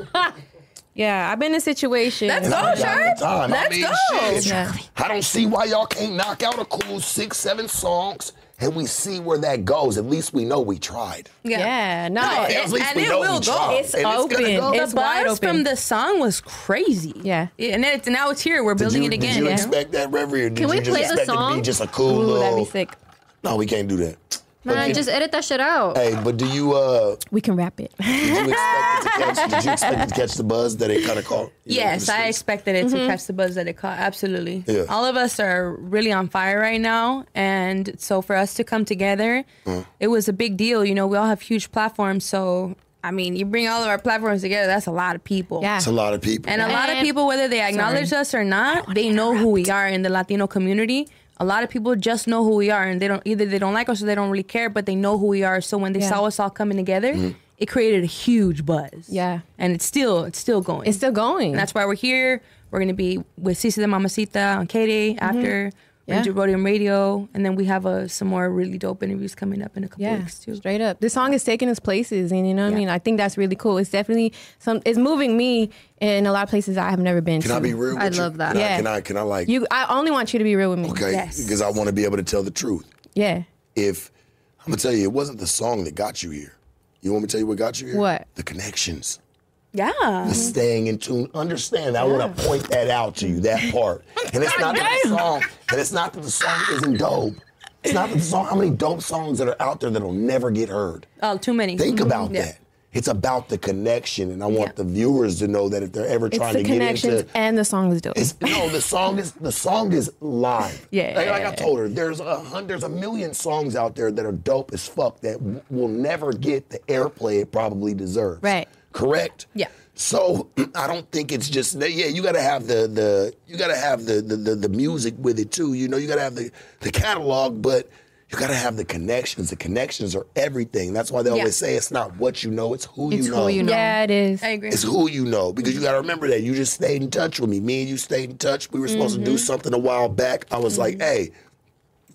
Yeah, I've been in situations. Let's And go, I got Sharp. the time. I Let's mean, go. shit. Yeah. I don't see why y'all can't knock out a cool six, seven songs, and we see where that goes. At least we know we tried. Yeah, no. No, it- At least and we it know will we go. tried. It's And gonna open. go. It's the wide buzz open. from the song was crazy. Yeah. and it's now it's here. We're Did building you, it again. Did you yeah. expect that, Reverie, or did Can we you just play the expect it to song? be just a cool Ooh, little... that'd be sick. No, we can't do that. But Man, did- just edit that shit out. Hey, but do you, uh, We can wrap it. did you expect it to catch, did you expect it to catch the buzz that it kind of caught? you know, Yes, for the I streets? expected it to catch the buzz that it caught. Absolutely. Yeah. All of us are really on fire right now. And so for us to come together, it was a big deal. You know, we all have huge platforms. So, I mean, you bring all of our platforms together, that's a lot of people. Yeah. It's a lot of people. And a lot of And- people, whether they acknowledge us or not, they know who we are in the Latino community. A lot of people just know who we are, and they don't either they don't like us or they don't really care, but they know who we are. So when they Yeah. saw us all coming together, it created a huge buzz. Yeah. and it's still it's still going. It's still going. And that's why we're here. We're gonna be with Cici the Mamacita on K-Day after. We're Yeah. gonna do Rhodium Radio, and then we have uh, some more really dope interviews coming up in a couple yeah, weeks too. straight up. This song is taking us places, and you know what Yeah. I mean. I think that's really cool. It's definitely some. It's moving me in a lot of places I have never been Can to. I be real with I you? love that. Can I, Yeah. can I, can I like, You, I only want you to be real with me. okay, Yes. because I want to be able to tell the truth. Yeah. If, I'm going to tell you, it wasn't the song that got you here. You want me to tell you what got you here? What? The connections. Yeah, The staying in tune. Understand, I want to point that out to you, that part. And it's not that the song, and it's not that the song isn't dope. It's not that the song, how many dope songs that are out there that'll never get heard? oh, too many. Think Mhm. about Yeah. that. It's about the connection, and I want Yeah. the viewers to know that if they're ever It's trying the to get connections into, and the song is dope. it's, no, the song is the song is live. Yeah. like, like I told her, there's a hun- there's a million songs out there that are dope as fuck that w- will never get the airplay it probably deserves. Right. Correct. Yeah. So I don't think it's just yeah. You got to have the the you got to have the, the the the music with it too. You know, you got to have the the catalog, but you got to have the connections. The connections are everything. That's why they Yeah. always say it's not what you know, it's who It's you who know. you know. Yeah, it is. I agree. It's who you know, because you got to remember that you just stayed in touch with me. Me and you stayed in touch. We were supposed to do something a while back. I was like, hey,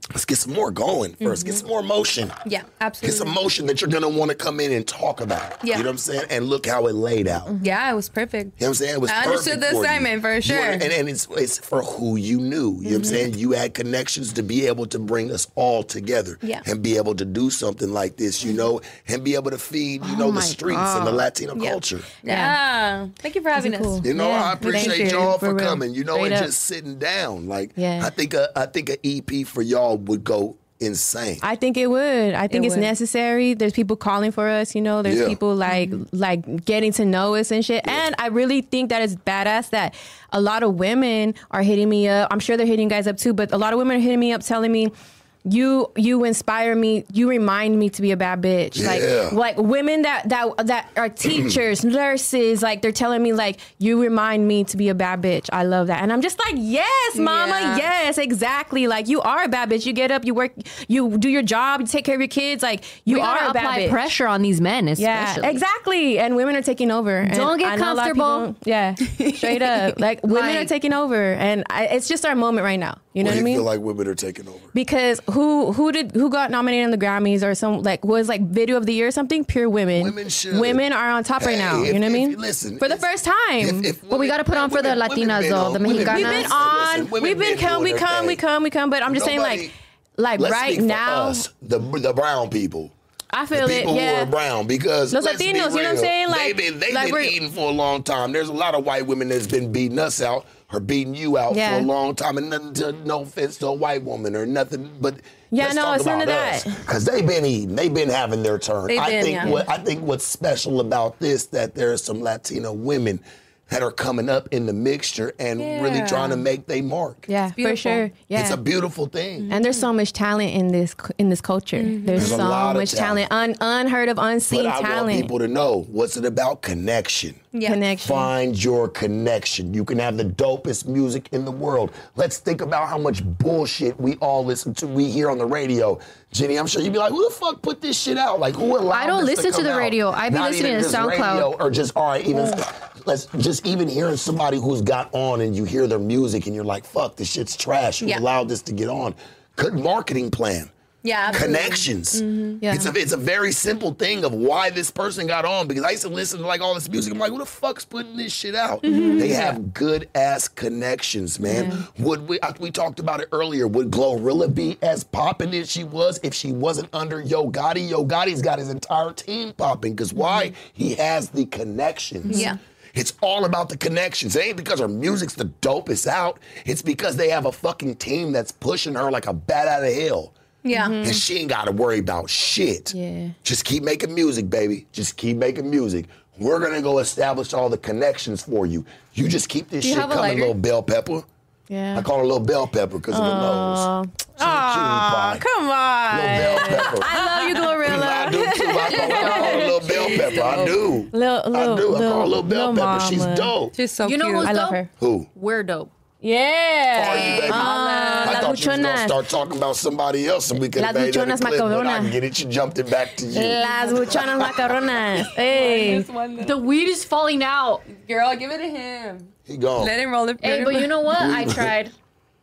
let's get some more going first. Mm-hmm. Get some more motion. Yeah, absolutely. Get some motion that you're going to want to come in and talk about. Yeah. You know what I'm saying? And look how it laid out. You know Yeah, it was perfect. what I'm saying? It was I understood perfect the for you. assignment for You sure. were- and and it's, it's for who you knew. You know what I'm saying? You had connections to be able to bring us all together Yeah. and be able to do something like this, you know, and be able to feed, you know, the my streets and the Latino Yeah. culture. Yeah. Thank you for having us. cool. You know, Yeah, I thank appreciate you, y'all for for real. coming, you know, Straight and up. just sitting down. Like, Yeah. I think a, I think an E P for y'all would go insane. I think it would. I think It it's would. necessary. There's people calling for us, you know. There's Yeah. people like like getting to know us and shit. And I really think that it's badass that a lot of women are hitting me up. I'm sure they're hitting you guys up too, but a lot of women are hitting me up telling me, you you inspire me, you remind me to be a bad bitch. Yeah. Like like women that that that are teachers, nurses, like they're telling me like, you remind me to be a bad bitch. I love that. And I'm just like, yes, mama, Yeah. yes, exactly. Like you are a bad bitch. You get up, you work, you do your job, you take care of your kids, like you we are gotta a bad apply bitch. pressure on these men, especially. Yeah, exactly. And women are taking over. And Don't get I know a lot of people comfortable. don't- Yeah, straight up. Like women are Like- taking over, and I, it's just our moment right now. You know What what I do you mean? feel like women are taking over? Because who who did who got nominated on the Grammys or some like was like video of the year or something? Pure women. Women should. Women are on top right Hey, now. if- you know what I if- mean? listen, for the if- first time. If, if But we gotta put on for the women- women Latinas, been though, on- the women Mexicanas. We've been- been on. listen, women We've been come. doing We their come. thing. We come. We come. But I'm just saying, Nobody- like, like Let's right speak for now, us, the the brown people. I feel the it. people Yeah. who are brown, because Los let's be Latinos, you know what I'm real, saying? Like- they've been, they've like been we're- eating for a long time. There's a lot of white women that's been beating us out or beating you out Yeah. for a long time, and nothing to, no offense to a white woman or nothing, but Yeah, let's no, talk it's none about of us, that. because they've been eating, they've been having their turn. They've I been, think yeah. what I think what's special about this, that there are some Latino women that are coming up in the mixture and really Yeah. trying to make their mark. Yeah, for beautiful. sure. Yeah. It's a beautiful thing. And there's so much talent in this in this culture. There's, There's a so lot of much talent, Un, unheard of, unseen But I talent. want people to know, what's it about? Connection. Yeah. Connection. Find your connection. You can have the dopest music in the world. Let's think about how much bullshit we all listen to, we hear on the radio. Jenny, I'm sure you'd be like, who the fuck put this shit out? Like, who allowed I don't this listen to come the out? radio. I be Not listening even to just SoundCloud. radio, or just, all right, even, let's just even hearing somebody who's got on and you hear their music and you're like, fuck, this shit's trash. You Yeah. allowed this to get on. Good marketing plan. Yeah, absolutely. Connections. Yeah. It's a it's a very simple thing of why this person got on, because I used to listen to like all this music. I'm like, who the fuck's putting this shit out? They have good ass connections, man. Would we I- we talked about it earlier? Would Glorilla be as popping as she was if she wasn't under Yo Gotti? Yo Gotti's got his entire team popping, because why? He has the connections. Yeah. It's all about the connections. It ain't because her music's the dopest out. It's because they have a fucking team that's pushing her like a bat out of hell. Yeah. And she ain't got to worry about shit. Yeah. Just keep making music, baby. Just keep making music. We're going to go establish all the connections for you. You just keep this Do you shit have a coming, lighter? little bell pepper. Yeah. I call her little bell pepper because of her nose. She's a cutie pie. Come on. Little bell pepper. I love you, Glorilla. I do too. I call, I call her little bell pepper. I do. Lil- I lil- do. I call her lil- little bell lil pepper. She's mama. dope. She's so You know cute. who's I love dope? her. Who? We're dope. Yeah. Are you, baby? Ah, I las thought you was gonna buchonas. start talking about somebody else and we could have Las made that a buchonas clip, but I macaronas. can get it. You jumped it back to you. Las buchonas macaronas. Hey. The weed is falling out. Girl, give it to him. He gone. Let him roll it. Hey, but you know what? I tried.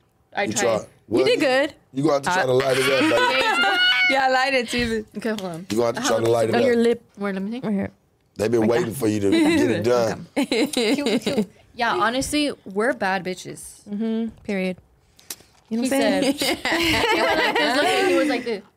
I You tried. tried. Well, You did good. You gonna have to try to light it up, baby. Yeah, I lied it too. Okay, hold on. You gonna have to try to light it On your up. lip. Where, let me see. Right here. They've been waiting for you to get it done. Cute, cute. Yeah, honestly, we're bad bitches. Period. You know He what I'm saying? said. He went like this. Look, he was like this.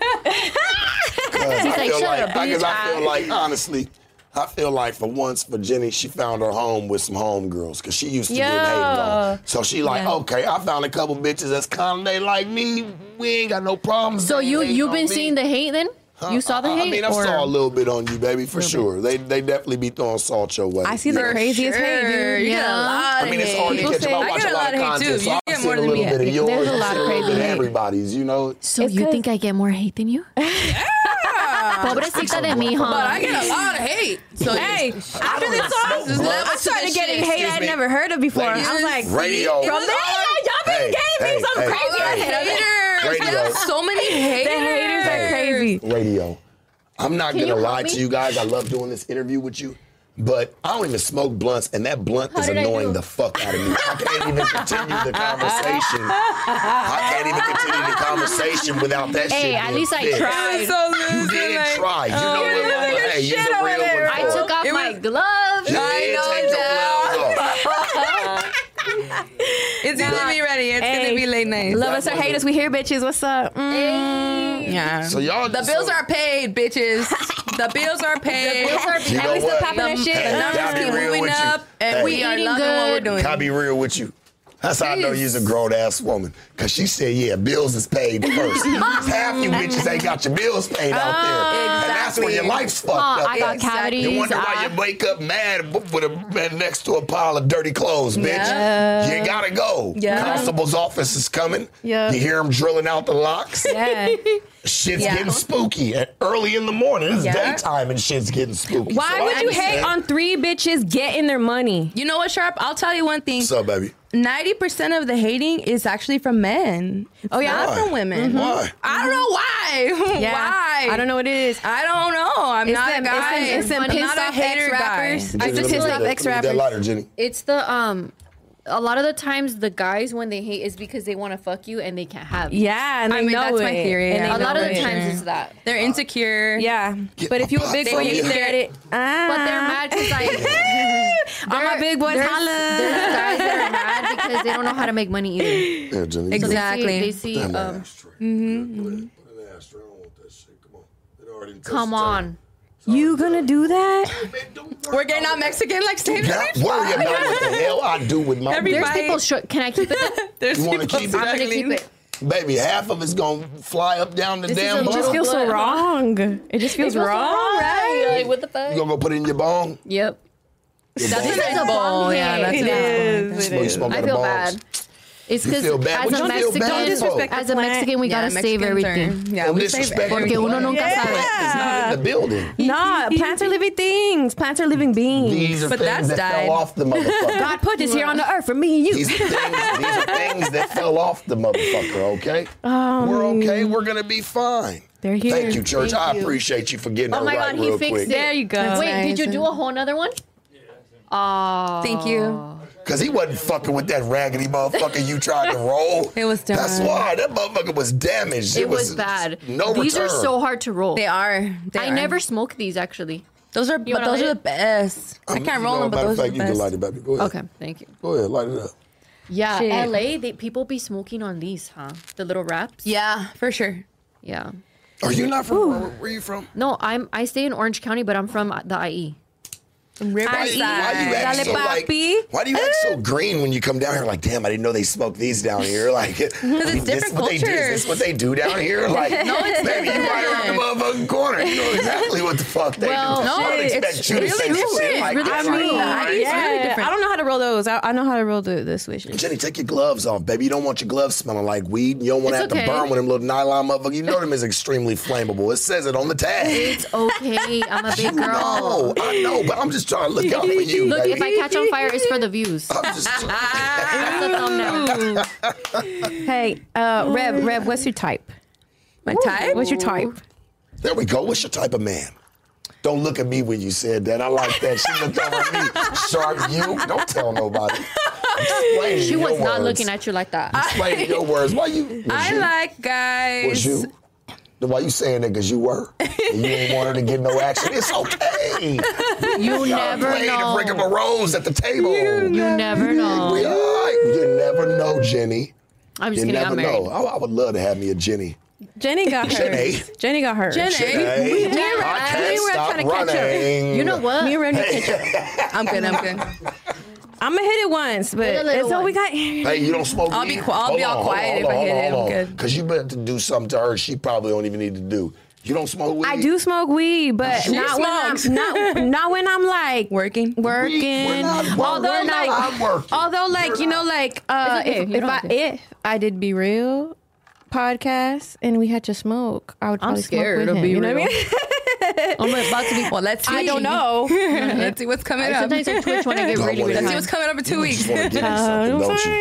I like, feel "Shut like, up, because I bitch." feel like, honestly, I feel like for once for Jenny, she found her home with some homegirls, because she used to Yo. get hated on. So she like, Yeah. okay, I found a couple bitches that's kind of they like me. We ain't got no problems. So They you ain't you've on been me. seeing the hate then? Huh? You saw the I- hate? I mean, I or? saw a little bit on you, baby, for sure. They they definitely be throwing salt your way. I see the Yeah. craziest hate, dude. You get a Yeah. lot I mean, it's of hard to hate. catch up. say- I I watch get a lot of hate, content, too. so You I've get seen more a than little me. bit of yours. There's a I've lot seen of a little crazy bit of hate. everybody's, you know? So It's you 'cause- think I get more hate than you? Pobrecita de mi, But I huh? get a lot of hate. So Hey, after this song, This is level I to started this getting shit. hate Excuse I'd me. never heard of before. Ladies, I was like, radio. from there, y'all been Hey, gave me hey, some hey, crazy ass hey. haters. haters. Radio. There's so many haters. The haters are crazy. Radio. I'm not Can going to you lie help to me? you guys. I love doing this interview with you. But I don't even smoke blunts, and that blunt is annoying the fuck out of me. I can't even continue the conversation. I can't even continue the conversation without that Hey, shit. at being least I thick. tried. So You did like, try. You know you're what, losing mama? your Hey, you're shit the over real there. one. I for it. took off It my was- gloves. You I did know take your that. gloves off. It's gonna be ready. It's Hey, gonna be late night. Love us or hate us, we here, bitches. What's up? Mm. Yeah. So y'all The just- bills so- are paid, bitches. The bills are paid. bills are You paid. know we still what? popping that shit. The Hey, numbers I'll be keep real moving with you. up, and Hey. we are Eating loving what we're good. doing. Can I be real with you? That's how I know Please. you's a grown ass woman. Cause she said, yeah, bills is paid first. Half you bitches ain't got your bills paid out there. And that's when your life's fucked Huh, up. I got at. cavities. You wonder why I- you wake up mad with a man next to a pile of dirty clothes, bitch. Yeah. You gotta go. Yeah. Constable's office is coming. Yeah. You hear them drilling out the locks. Yeah. Shit's Yeah. getting spooky at early in the morning. It's Yeah. daytime and shit's getting spooky. Why So would I you hate understand. on three bitches getting their money? You know what, Sharp? I'll tell you one thing. What's up, baby? ninety percent of the hating is actually from men. It's Oh, yeah? not Why? from women. Why? I don't know why. Yeah. Why? I don't know what it is. I don't know. I'm It's not them, a guy. it's them, it's them I'm pissed not a off hater guy. ex-rappers. I Jenny, just let me pissed get off that- ex let me get that rappers. lighter, Jenny. It's the um. A lot of the times, the guys when they hate is because they want to fuck you and they can't have. you. Yeah, and they I mean, know that's it. my theory, And yeah. they A lot know of the it. times it's that. They're insecure. Yeah, Get but my if you a pop big from boy, you. you get it. Ah. But they're mad because I. All my big boys there's, holla. There's guys that are mad because they don't know how to make money either. Yeah, Jenny. Exactly. Exactly. They see. They see Damn, um, that ashtray. Mm-hmm. Put it, put an ashtray. I don't want that shit. Come on. It already touched come the on. You gonna do that? table. Man, don't worry We're getting about out it. Mexican like Do Steve. not worry about what the hell I do with my Everybody- There's money. people. Sh- can I keep it? There's You wanna people keep it? I'm gonna keep struggling. it. Baby, half of it's gonna fly up down the This is damn a It just bone. feels so Blood, huh? wrong. It just feels, Feels wrong. right? Like, what the fuck? You gonna go put it in your bone? Yep. Your That's bone? a This is nice a bowl. bomb Yeah, head. that's It a is. You smoke- you smoke I out of feel bones? bad. It's You because feel bad? as What a you feel Mexican, bad Don't disrespect as the a plant. Mexican, we Yeah, gotta save Mexicans everything. Are, yeah, Don't we save disrespect everything. Porque uno nunca Yeah. sabe. It's not in the building. Nah, plants are living things. Plants are living beings. These are But things that's that died. fell off the motherfucker. God put this here on the earth for me and you. These are things. These are things that fell off the motherfucker. Okay, Um, we're okay. We're gonna be fine. They're here. Thank you, church. Thank I you. appreciate you for getting Oh her my right God, he real fixed quick. it. There you go. Wait, did you nice. do a whole nother one? Oh. Thank you. Cause he wasn't fucking with that raggedy motherfucker you tried to roll. It was done. That's why that motherfucker was damaged. It was bad. No These return. are so hard to roll. They are. They I are. never smoke these actually. Those are, You but wanna those light are it? the best. I Um, can't you roll know, them, but matter of those are fact, the you can best. light it, baby. Go ahead. Okay, thank you. Go ahead, light it up. Yeah, Shit. L A, they, people be smoking on these, huh? The little wraps. Yeah, for sure. Yeah. Are you not from? Where, where you from? No, I'm. I stay in Orange County, but I'm from the I E. Why, why you act Dale, so like? papi. Why do you act so green when you come down here? Like, damn, I didn't know they smoked these down here. Like, because it's different what they do. Is cultures. this what they do down here? Like, No, it's baby, you right around the motherfucking corner. You know exactly what the fuck they Well, do. no, I don't it's- expect you to it's say really some shit different. like It's that. really Like, different. nah. It's really Yeah, different. I don't know how to roll those. I, I know how to roll the, the switches. Jenny, take your gloves off, baby. You don't want your gloves smelling like weed. You don't want to have It's to okay. burn with them little nylon motherfuckers. You know them is extremely flammable. It says it on the tag. It's okay. I'm a big You girl. know, I know, but I'm just trying to look out for you, Look, baby. if I catch on fire, it's for the views. I'm just That's the thumbnail. Hey, uh, Rev, Rev, what's your type? My type? What's your type? There we go. What's your type of man? Don't look at me when you said that. I like that. She looked over at me. Sharp, you. Don't tell nobody. Explain She your was not words. looking at you like that. Explain your words. Why you? Was I you, like guys. Was you? Then why you saying that? Because you were. And you didn't want her to get no action. It's okay. You Y'all never played to bring him a know. rose at the table. You never We know. all right. You never know, Jenny. I'm You just kidding. never I'm married. know. I, I would love to have me a Jenny. Jenny got Jenny. hers. Jenny got hers. Jenny. Jenny. we- we- I can't we were stop trying to catch up. running. You know what? Me and Rev need to catch up. I'm good. I'm good. I'm gonna hit it once, but Hit a little that's all we one. got. Hey, you don't smoke I'll weed? be qui- I'll Hold be all on, hold quiet on, if I hold hit on, it. hold I'm on. good. Because you better to do something to her she probably don't even need to do. You don't smoke weed? I do smoke weed, but She not when smokes. I'm not not when I'm like Working. working. We're not- we're although not like working. although like You're you know not. like uh, It's okay. if You if don't I have to. if I did Be Real podcast and we had to smoke, I would I'm probably scared smoke with of him. Be You know Real. what I mean? I'm about to be. Well, let's see. I don't know. Let's see what's coming I up. sometimes I twitch when I get Don't really, wanna really Let's see hear high. what's coming up in two You weeks. just want to get into something, don't you?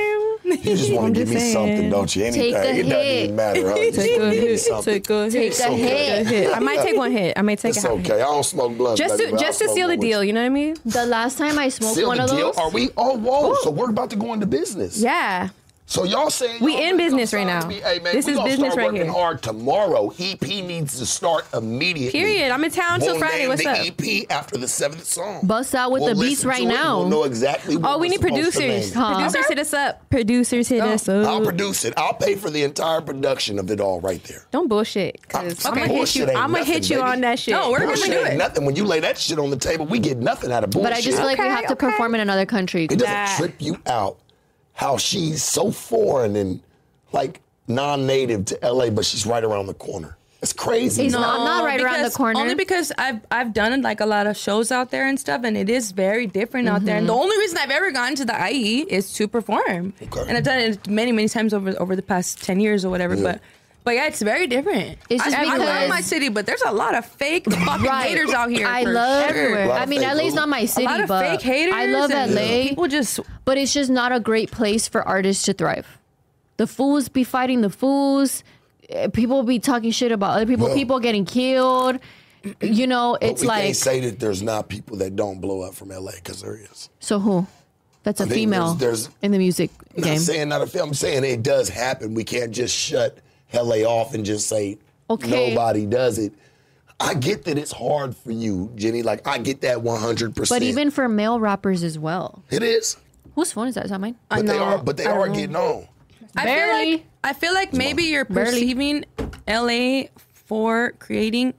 You just want to give me saying. something, don't you? Anything. Take a it doesn't hit. even matter. Huh? You just Take wanna a give me hit. something. Take a hit. Take a It's okay. hit. I might take one hit. I might take It's a okay. I don't smoke blunts. Just baby, to but just I'll to smoke seal the one with deal. You know what I mean? The last time I smoked Seal one the of deal? those. Are we? Oh, whoa! So we're about to go into business. Yeah. So y'all saying We y'all in really business gonna right sign now. me? Hey man, This we is gonna business start right working here. hard tomorrow. E P needs to start immediately. Period. I'm in town till We'll Friday. name What's the up? E P after the seventh song. Bust out with We'll the beats listen right to it. now. We'll know exactly. What Oh, we we're need supposed to producers. name. Huh? Producers hit us up. Producers hit us up. I'll produce it. I'll pay for the entire production of it all right there. Don't bullshit, cause I- I'm gonna hit bullshit you. ain't I'm gonna nothing, hit you baby. on that shit. No, we're gonna Bullshit do ain't it. nothing. When you lay that shit on the table, we get nothing out of bullshit. But I just feel like we Okay, have to okay. perform in another country. It doesn't Nah. trip you out how she's so foreign and like non-native to L A, but she's right around the corner. It's crazy. It's man. not- I'm not right around the because- corner. Only because I've I've done like a lot of shows out there and stuff, and it is very different out there. And the Mm-hmm. only reason I've ever gone to the I E is to perform, Okay. and I've done it many many times over over the past ten years or whatever. Yeah. But but yeah, it's very different. It's just I, I love because- my city, but there's a lot of fake fucking Right. haters out here. I for love sure. A lot I of mean, fake L A's dudes. not my a city, lot of but fake haters. I love and L A. People just But it's just not a great place for artists to thrive. The fools be fighting the fools. Eh, People be talking shit about other people. Well- people getting killed. You know, But it's we like, can't say that there's not people that don't blow up from L A because there is. so who? That's a I think female there's- there's- in the music I'm game. not saying not a film. I'm saying it does happen. We can't just shut L A off and just say Okay. nobody does it. I get that it's hard for you, Jenny. Like I get that one hundred percent. But even for male rappers as well. it is. Whose phone is that? Is that mine? But they know. are. But they I don't are know. getting on. I feel Barely. like I feel like maybe you're Barely. perceiving L A for creating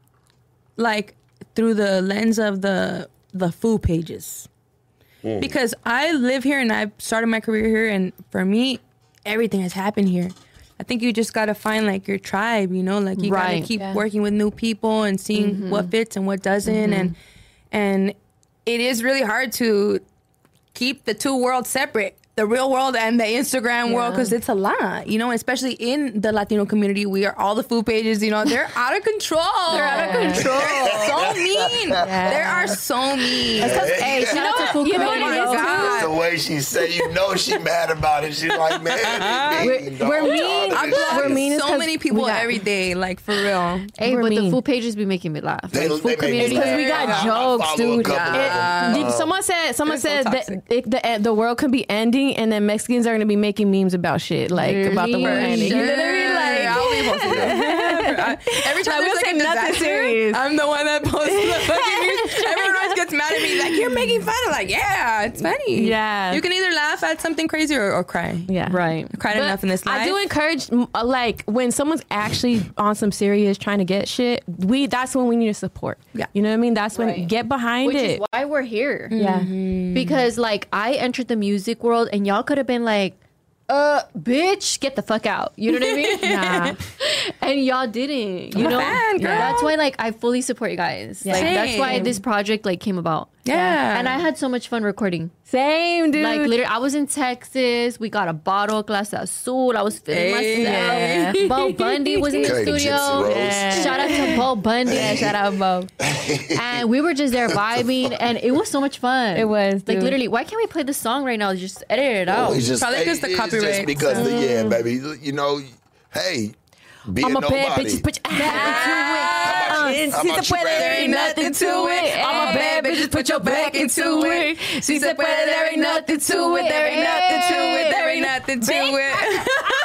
like through the lens of the the food pages. Because I live here and I've started my career here, and for me, everything has happened here. I think you just gotta find like your tribe, you know, like you Right. gotta keep Yeah. working with new people and seeing what fits and what doesn't, and and it is really hard to keep the two worlds separate, the real world and the Instagram world, because it's a lot, you know, especially in the Latino community. We are all the food pages, you know, they're out of control. They're out of control. so mean. They are so mean. Hey, shout out to food you know what community. it is, though. God. It's the way she say, you know, she mad about it. She's like, man, We're- we're mean. I We're block mean is so 'cause many people we got- every day, like for real. Hey, We're but the mean. food pages be making me laugh. They- Like, they food make me community. laugh. Because we got I jokes, follow a dude. couple of It- them. did- someone said someone They're so said toxic. that it, the the world could be ending, and then Mexicans are going to be making memes about shit like about the world Really? ending. You know what I mean? Like, I'll be posting that. Every time Like, we'll there's like say a nothing disaster, serious. I'm the one that posts the fucking news. Everyone always gets mad at me, like, you're making fun. I'm like, yeah, it's funny. Yeah. You can either laugh at something crazy or, or cry. yeah, Right. I cried But enough in this life. I do encourage, m- uh, like, when someone's actually on some serious trying to get shit, we that's when we need to support. Yeah. You know what I mean? That's when Right. get behind Which it. is why we're here. yeah. Because like I entered the music world and y'all could have been like, uh, bitch, get the fuck out. You know what I mean? Nah. And y'all didn't. You I'm a know? fan, girl. That's why like I fully support you guys. Like that's why Same. this project like came about. Yeah. And I had so much fun recording. Same, dude. Like literally, I was in Texas. We got a bottle, glass of azul. I was feeling Hey. myself. Bo Bundy was in the Okay, studio. Gypsy Rose. Yeah. Shout out to Bo Bundy. Yeah, shout out, Bo. And we were just there vibing, and it was so much fun. It was, like dude. literally. Why can't we play the song right now? Just edit it out. Oh, it's just, Probably 'cause the it's copyright, Just because the, yeah, baby. You know, hey, be I'm a a bad nobody. bitch. Put your How about you- how Si about se you puede, rap? there ain't nothing to it. I'm a bad bitch, just put your back into it. Si se puede, there ain't nothing to it. There ain't nothing to it. There ain't nothing to it.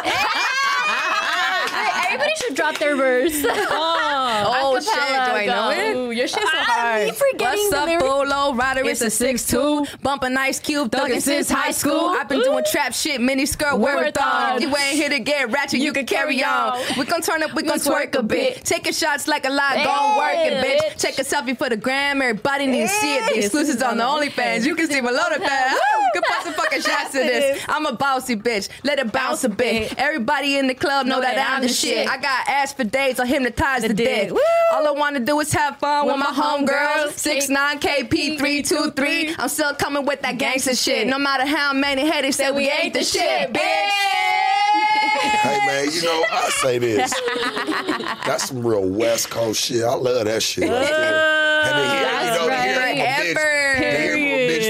Everybody should drop their verse. Oh shit, do I know it? Ooh, your shit's so I hard. be forgetting What's up, Bolo? Rider, it's a six two. Bumping Ice Cube, thugging since high school. I've been doing trap shit, mini skirt, wear a thong. If you ain't here to get ratchet, you can carry on. We gon' turn up, we gon' twerk a bit. Taking shots like a lot, gon' work it, bitch. Take a selfie for the gram, everybody need to see it. The exclusives on the OnlyFans. You can see my loaded pad. You can put some fucking shots to this. I'm a bossy bitch, let it bounce a bit. Everybody in the club know that I'm the shit. I got ass for days, I'll hypnotize the dick. All I wanna do is have fun with my homegirls. six nine K P three two three. I'm still coming with that gangster shit. No matter how many headaches say we ain't the shit, bitch. Hey man, you know, I say this. That's some real West Coast shit. I love that shit right there. And to hear, you That's know, to hear right. from a bitch, Ever. to hear from a bitch for real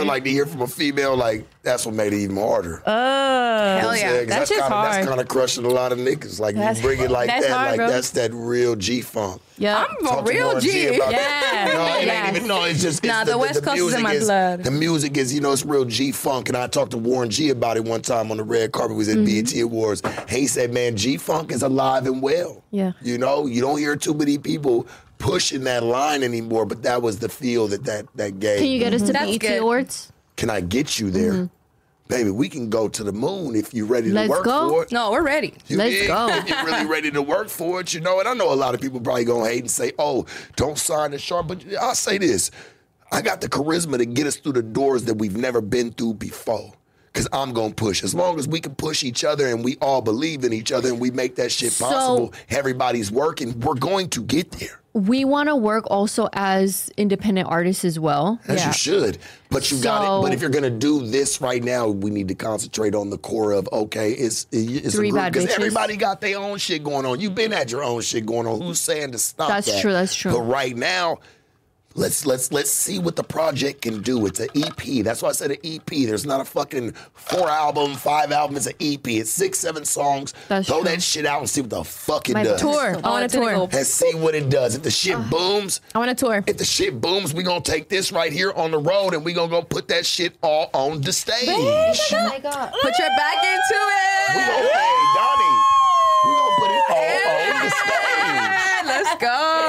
like to hear from a female, like, that's what made it even harder. Oh, Hell yeah. That's, That's just kinda, hard. That's kind of crushing a lot of niggas. Like, That's- you bring it like that's that, hard, like, bro. that's that real G-funk. Yeah. I'm a Talk to real Warren G. about Yeah. that. No, it Yes. ain't even, no, it's just, it's Nah, the West Coast is in music my blood. The music is, you know, it's real G-funk. And I talked to Warren G about it one time on the red carpet. We was at Mm-hmm. B E T Awards. And he said, man, G-funk is alive and well. Yeah. You know, you don't hear too many people pushing that line anymore, but that was the feel that that, that gave. Can you get us to That's B E T good. Awards? Can I get you there? Baby, we can go to the moon if you're ready to Let's work go. for it. No, we're ready. You Let's dig? go. If you're really ready to work for it, you know. And I know a lot of people probably gonna hate and say, "Oh, don't sign the sharp." But I'll say this: I got the charisma to get us through the doors that we've never been through before. Cause I'm gonna push. As long as we can push each other and we all believe in each other and we make that shit So- possible, everybody's working. We're going to get there. We want to work also as independent artists as well. As Yeah. you should. But you got So- it. But if you're gonna do this right now, we need to concentrate on the core of okay, it's it's Three a group bad because bitches. everybody got their own shit going on. You've been at your own shit going on. Who's saying to stop That's that? true, that's true. But right now, let's let's let's see what the project can do. It's an E P. That's why I said an E P. There's not a fucking four album, five album. It's an E P. It's six, seven songs. That's Throw true. that shit out and see what the fuck it My does. Tour. I want a tour. And see what it does. If the shit booms, I want a tour. if the shit booms, we gonna take this right here on the road and we gonna go put that shit all on the stage. Oh my God. Put your back into it. We gonna, hey, Donnie, we gonna put it all on the stage. Let's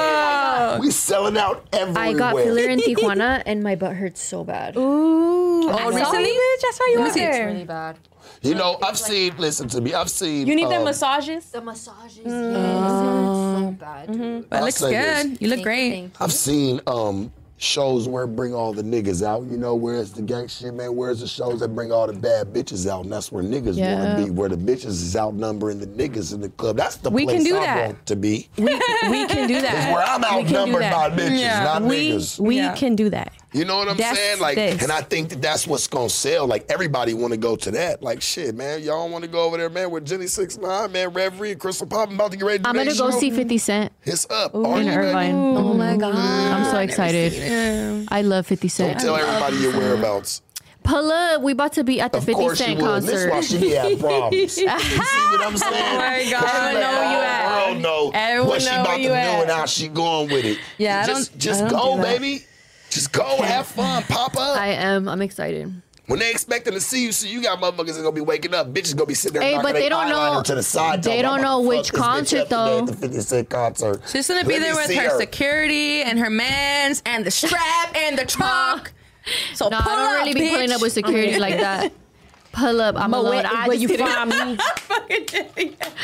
go. We selling out everywhere. I got filler in Tijuana and my butt hurts so bad. Ooh. Oh, recently? Bitch, I saw you Let me out see. there. Really bad. You know, I've seen, listen to me, I've seen. You need um, them massages? The massages, yes, it hurts so bad. dude. But it I'll looks say this. good. You look great. Thank you. I've seen um, shows where it bring all the niggas out. You know, where's the gang shit, man? Where's the shows that bring all the bad bitches out? And that's where niggas Yeah. want to be, where the bitches is outnumbering the niggas in the club. That's the We place can do I that. want to be. We can do that. Where I'm We can do outnumbered that. by bitches, Yeah. not We, niggas. we Yeah. can do that. You know what I'm That's saying? Like, this. and I think that that's what's gonna sell. Like, everybody want to go to that. Like, shit, man, y'all want to go over there, man, with Jenny Six Nine, man, Reverie, and Crystal Pop. I'm about to get ready to I'm do gonna their go show. see fifty Cent It's up. Are in you, baby? Irvine. Oh my God. I'm so excited. I love fifty Cent. Tell everybody your whereabouts. Pull up. We about to be at the Of fifty course Cent you would. This is why concert. she have problems. You see what I'm saying? Oh my God. She Everyone let know where you the at. whole world know Everyone what she know about where to you do at. and how she going with it. Yeah, I just don't- just I don't go, do that. baby. Just go, have fun, pop up. I am. I'm excited. When they expecting to see you, so you got motherfuckers that gonna be waking up. Bitches gonna be sitting there Hey, knocking but they their don't eyeliner know- to the side. they talking don't about, know "Fuck which this bitch concert, up today though." At the fifty Cent concert. She's gonna be Let there me with see her, security and her mans and the strap and the trunk. So No, pull I don't up, really be bitch. pulling up with security like that. Pull up. I'm But alone. where, I where just you kidding. from?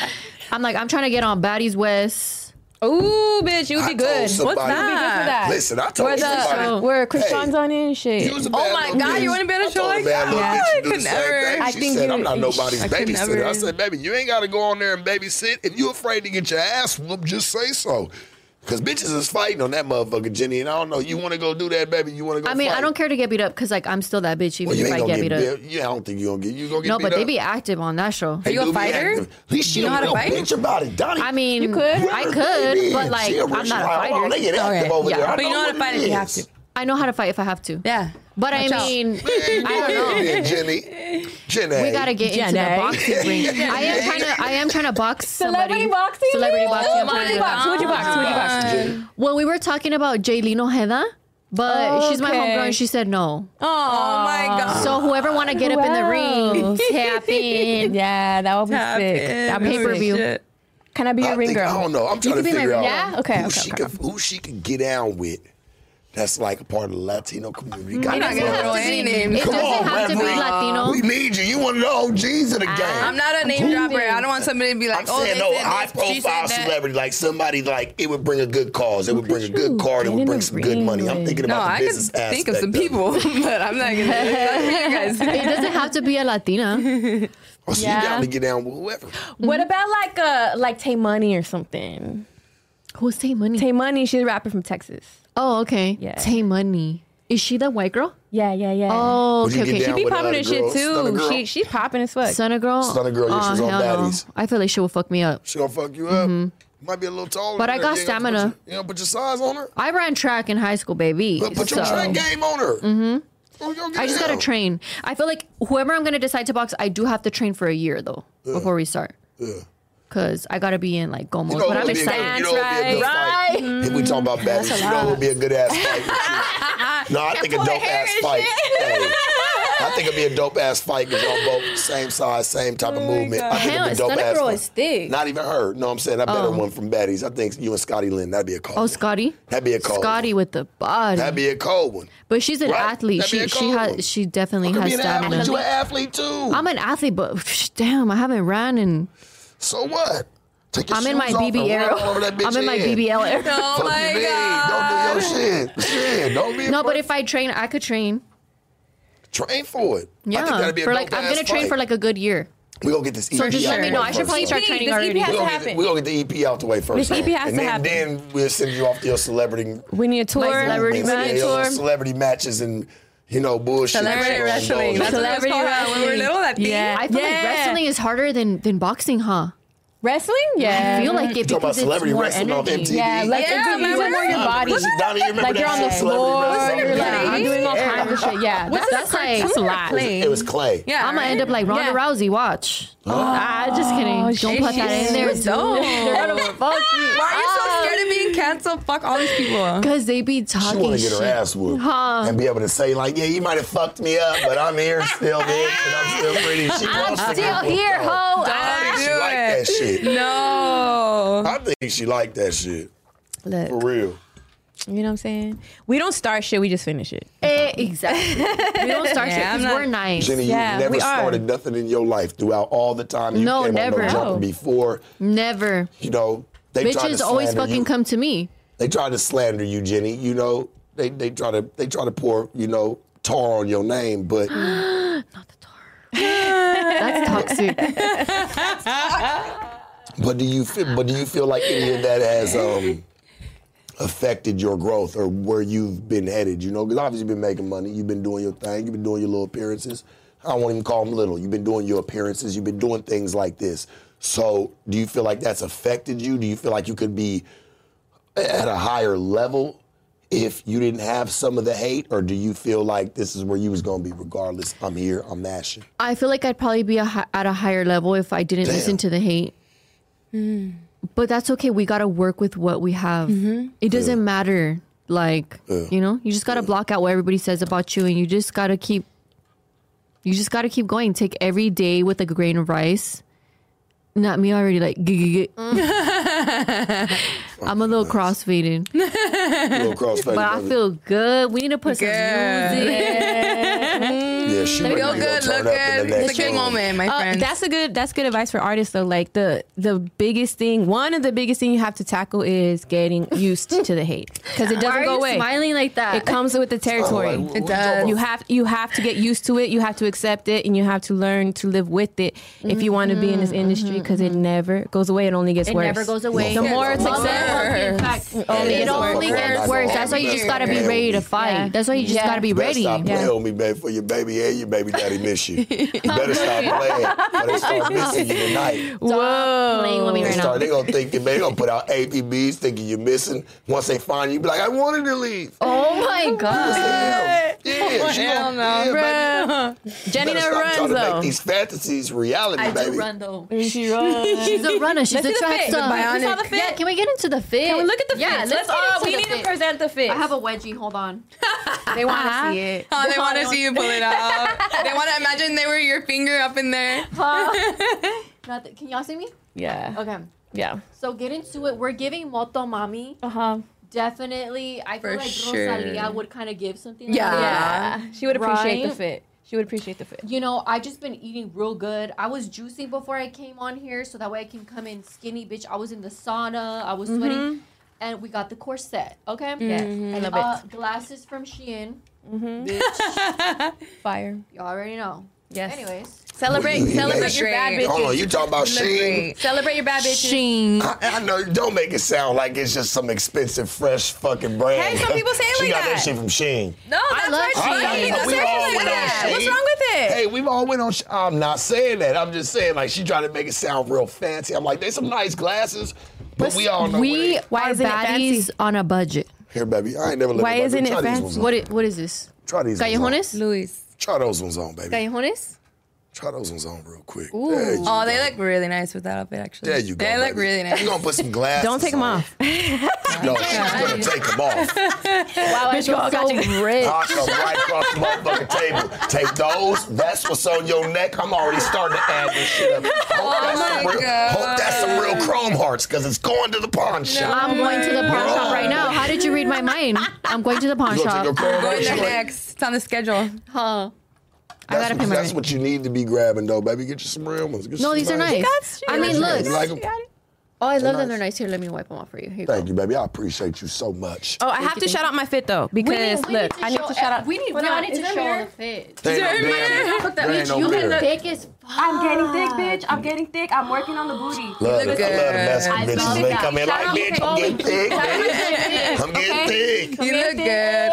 I'm like, I'm trying to get on Baddies West. Ooh, bitch, you would I be told good. somebody- What's that? You'd be good for that. Listen, I told Where, the, somebody. where Chris Hey, John's on it and shit. You was a Oh bad my little God, bitch. you wanna be on a I show told like bad little that? bitch to I do could the same never. thing. I She think said, you- I'm not nobody's I could babysitter. never. I said, baby, you ain't got to go on there and babysit. If you afraid to get your ass whooped, just say so. Because bitches is fighting on that motherfucker, Jenny. And I don't know, you want to go do that, baby? You want to go I mean, fight? I don't care to get beat up because like I'm still that bitch even Well, you if ain't I gonna get beat get up. beat. Yeah, I don't think you're going to get, you gonna get No, beat but up. they be active on that show. They you a do be fighter? active. At least she You know a how to real fight? bitch about it, Donnie. I mean, You could. I could, but like She a I'm rich not a guy. Hold on, fighter. They get active Okay. over Yeah. there. I But you know how what to fight it if you have is. to. I know how to fight if I have to. Yeah. But Watch I out. mean, Man, I don't know. yeah, Jenny. Jenny. We gotta get into the Jenny. boxing ring. I am trying to. I am trying to box somebody. Celebrity boxing? Celebrity boxing. Oh I'm trying to my do that. God. Who would you box? Who would you box? Jenny. Well, we were talking about Jaylene Ojeda, but she's my Okay. homegirl and she said no. Oh my God. So whoever want to get up in the ring, else? tap in. Yeah, that would be Tap sick. in. That'd be Pay-per-view. sick. Can I be your I ring think, girl? I don't know. I'm trying to could be my figure ring out girl. Yeah? Okay, who, okay, she okay. could, who she could get down with. That's like a part of the Latino community. It Gotta not doesn't gonna go. throw have to any be. names. It Come doesn't on, have to be Reverend. Latino. We need you. You one of the O Gs of the game. I'm not a name dropper. I don't want somebody to be like, I'm oh, saying they no said high this, she said profile that. celebrity, like somebody like it would bring a good cause. It would bring a at good you. card. It Get would in bring the some good money. I'm ring. thinking No, about the I could business aspect. think of some of it. people, but I'm not gonna. You guys. It doesn't have to be a Latina. Oh, so Yeah. you down to get down with whoever. What about like uh like Tay Money or something? Who's Tay Money? Tay Money, she's a rapper from Texas. Oh, okay. Yeah. Tay Money. Is she the white girl? Yeah, yeah, yeah. Oh, Would you okay, get okay. down she be with, uh, popping the and shit girl, Stunner too. Girl? She she's popping as fuck. Stunner girl. Stunner Girl, yeah, Oh, she's on hell no. Baddies. I feel like she will fuck me up. She gonna fuck you up. Might be a little taller. But I than got her. You ain't got to stamina. Put your, you don't put your size on her. I ran track in high school, baby. But put your so- track game on her. I just gotta train. I feel like whoever I'm gonna decide to box, I do have to train for a year though yeah. before we start. Yeah. Cause I gotta be in like Gomos, you know, but I'm excited. You know, right, right. Mm-hmm. If we talk about baddies, you know, it would be a good ass fight. No, I think a dope ass fight. Hey, I think it'd be a dope ass fight because y'all both same size, same type of oh movement. I think it'd be a dope ass fight. Is thick. Not even her. No, I'm saying I better oh. one from baddies. I think you and Scotty Lynn. That'd be a cold. Oh, Scotty. That'd be a cold. Scotty one. with the body. That'd be a cold one. But she's an right? athlete. She she has one. She definitely has stamina. You're an athlete too. I'm an athlete, but damn, I haven't ran in. So what? Take your I'm in my B B arrow. I'm in my B B L arrow. Oh my god! Don't do your shit. Shit, don't be. No, but if I train, I could train. Train for it. Yeah, I think that'd be a for like I'm gonna train fight. for like a good year. We're gonna get this E P so just out. let me know. I should probably start training already. We're gonna, get, we're gonna get the E P out the way first. This E P has and to then, happen. then we'll send you off to your celebrity. We need a tour. Celebrity match. Tour. Celebrity matches and. You know, bullshit. Celebrity wrestling. That's Celebrity what it was called when we were little. That thing. Yeah, I feel yeah. like wrestling is harder than than boxing, huh? Wrestling? Yeah. I feel like it because it's celebrity more wrestling energy. on M T V. Yeah, like yeah, it's more your body. Listen, Donnie, you remember like that you're on the shit, floor. Celebrity You're like, Wrestling? I'm doing all kinds of shit. Yeah. What's that's, that like? That's a lot. It was Clay. Yeah, I'm gonna end up like Ronda Yeah. Rousey. Watch. Oh. Ah, just kidding. Don't shit, put that in there. she's so- They're gonna fuck me. Why are you so scared of being canceled? Fuck all these people. Because they be She talking want to get shit. her ass whooped Huh. and be able to say like, yeah, you might have fucked me up, but I'm here still, bitch, and I'm still pretty. She I'm wants to still get here, whooped, ho. though. I think Do she like it. that shit. No. I think she like that shit. Look, For real. you know what I'm saying? We don't start shit, we just finish it. Eh, exactly. We don't start Yeah, shit I'm because not- we're nice. Jenny, Yeah, you never we are. started nothing in your life throughout all the time. You No, came never. On no jumper No. before. Never. You know, they tried to Bitches always slander fucking you. come to me. They try to slander you, Jenny. You know, they they try to they try to pour, you know, tar on your name, but Not the tar. That's toxic. but do you feel but do you feel like any of that has um affected your growth or where you've been headed? You know, because obviously you've been making money, you've been doing your thing, you've been doing your little appearances. I don't want to even call them little. You've been doing your appearances, you've been doing things like this. So do you feel like that's affected you? Do you feel like you could be at a higher level if you didn't have some of the hate, or do you feel like this is where you was gonna be regardless? I'm here, I'm mashing. I feel like I'd probably be a hi- at a higher level if I didn't Damn. listen to the hate. Mm. But that's okay. We gotta work with what we have. Mm-hmm. It doesn't matter. Like Yeah. you know, you just gotta block out what everybody says about you, and you just gotta keep. You just gotta keep going. Take every day with a grain of rice. Not me already like. G- I'm a little crossfaded, Little crossfade. but I feel good. We need to put some Good. music. Yeah, she Feel ready to go good, turn look up in the good. next It's a good room. moment, my Uh, friend. that's a good. That's good advice for artists, though. Like the the biggest thing, one of the biggest thing you have to tackle is getting used to the hate because it Why doesn't are go you away. smiling like that? It comes with the territory. Oh, like, what It you does. talking You about? have you have to get used to it. You have to accept it, and you have to learn to live with it if you want to be in this industry. Because it never goes away. It only gets It worse. never goes away. The more it's Mother- accepted, Only It it only gets gets worse. worse. That's why you just gotta be ready to fight. Yeah. That's why you just Yeah. gotta be You better ready. stop playing Yeah. with me, baby, for your baby and your baby daddy miss you. You better stop playing, or they start missing you tonight. whoa, Playing with me They right now. start, they gonna think they gonna put out A P Bs thinking you're missing. Once they find you, you be like, I wanted to leave. Oh my god. Damn. Yeah, she hell gonna, no, yeah, baby. Jenny You better never stop runs trying to though. make these fantasies reality, I baby. do run though. She runs. She's a runner. She's Let's a see the track fit. star. Bionic. We saw the fit. Yeah, can we get into the fit? Can we look at the fit? Yeah, let's, let's get all. into We the need fit. to present the fit. I have a wedgie. Hold on. They want to see it. Oh, they want to see you pull it out. They want to imagine they were your finger up in there. Not that- Can y'all see me? Yeah. Okay. Yeah. So get into it. We're giving Moto Mami. Uh huh. Definitely. I feel For like sure. Rosalia would kind of give something Yeah. like that. Yeah. She would appreciate the Right? fit. She would appreciate the fit. You know, I just been eating real good. I was juicing before I came on here, so that way I can come in skinny, bitch. I was in the sauna. I was sweating. And we got the corset, okay? Yeah. I love Uh, it. glasses from Shein. Bitch, Fire. you already know. Yes. Anyways. Celebrate, You- you celebrate made- your bad Hold Hold on, bitches. you talking about Sheen? Celebrate your bad bitches. Shein. I, I know. Don't make it sound like it's just some expensive, fresh fucking brand. Hey, some people say it she like got that that. shit from Sheen. No, that's love right. Shein. Shein. That's we right. all Shein went like on that. Shein. What's wrong with it? Hey, we've all went on. Sh- I'm not saying that. I'm just saying like she tried to make it sound real fancy. I'm like, there's some nice glasses, but we all know. We where are isn't it baddies fancy? on a budget. they- Here, baby. I ain't never. Let Why nobody isn't try it these fancy? ones. What? i- What is this? Try these ones Callejones? on. Luis. Try those ones on, baby. Callejones? Try those ones on real quick. Ooh. There you Oh, they go. look really nice with that outfit, actually. There you go. They look baby. really nice. You're going to put some glasses Don't take them on. off. No, she's going to take them off. Wow, I feel so rich. I'll come right across the motherfucking table. Take those. That's what's on your neck. I'm already starting to add this shit up. Hope, that's, my some real, God. hope that's some real chrome hearts because it's going to the pawn shop. I'm going to the pawn Bro. shop right now. How did you read my mind? I'm going to the pawn You gonna shop. take a chrome Going heart there joint? next. It's on the schedule. Huh. I That's, gotta what, pay my that's rent. what you need to be grabbing, though, baby. Get you some real ones. Get you No, some these are nice. I mean, look. You like them? Oh, I love nice. that they're nice. Here, let me wipe them off for you. Here you Thank go. you, baby. I appreciate you so much. Oh, I have to shout out my fit though because look, I need to shout out. We need, Hold we on, need is to there a show mirror? the fit. There ain't no damn- there ain't no You mirror. look thick as fuck. I'm getting thick, bitch. I'm getting thick. I'm working on the booty. Love, look it. I love the good. Mexican I bitches. love They that. come in Shout like, out- bitch, okay. I'm getting thick, bitch. I'm getting thick. You look good.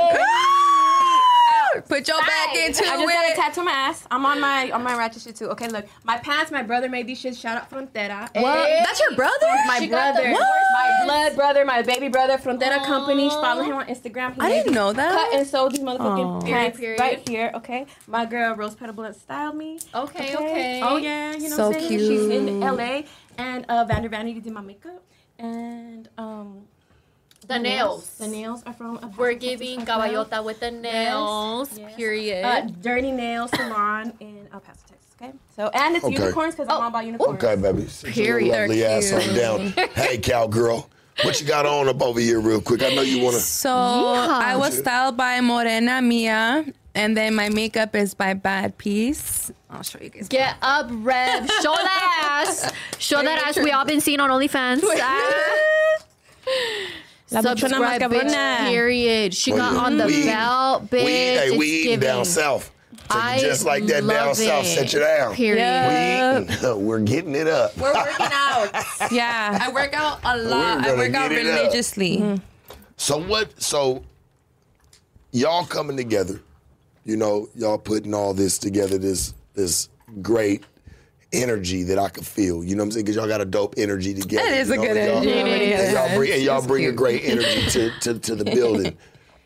Put your back into I just got a it. tattoo on my ass. I'm on my on my ratchet shit too. Okay, look, my pants. My brother made these shits. Shout out Frontera. What? That's your brother? My She got brother, the- my blood brother, my baby brother, Frontera Company. Follow him on Instagram. He I made didn't these know that. Cut and sew these motherfucking Aw. pants Period, period. right here. Okay, my girl Rose Petal Blunt styled me. Okay, okay. Oh yeah, you know So what I'm saying? She's in cute. L A, and uh, Vander Vanity did my makeup, and um. The nails. The nails are from. a We're Texas giving as well. Caballota with the nails. Yes. Period. Uh, Dirty Nail Salon in El Paso, Texas. Okay. So and it's Okay. unicorns because I'm all about unicorns. Okay, baby. Sit your Period. lovely They're ass on cute. down. Hey, cowgirl. What you got on up over here real quick? I know you want to... So I was styled by Morena Mia, and then my makeup is by Bad Piece. I'll show you guys. Get up, Rev. Show that ass. Show that ass. We all been seen on OnlyFans. Ah. La buchona más Subscribe, bitch. cabrona. Period. She got We- on the we- belt, bitch. We, hey, we It's eating giving. down south. Take it I just like that down love south. it. Set you down. Period. Yeah. We eating. We're getting it up. We're working out. Yeah. I work out a lot. gonna I work out get it up. religiously. So what? So y'all coming together, you know, y'all putting all this together, this this great energy that I could feel. You know what I'm saying? Because y'all got a dope energy together. It is you a know, good and y'all- energy. and It is. y'all bring, and y'all It's bring a cute. great energy to, to, to the building.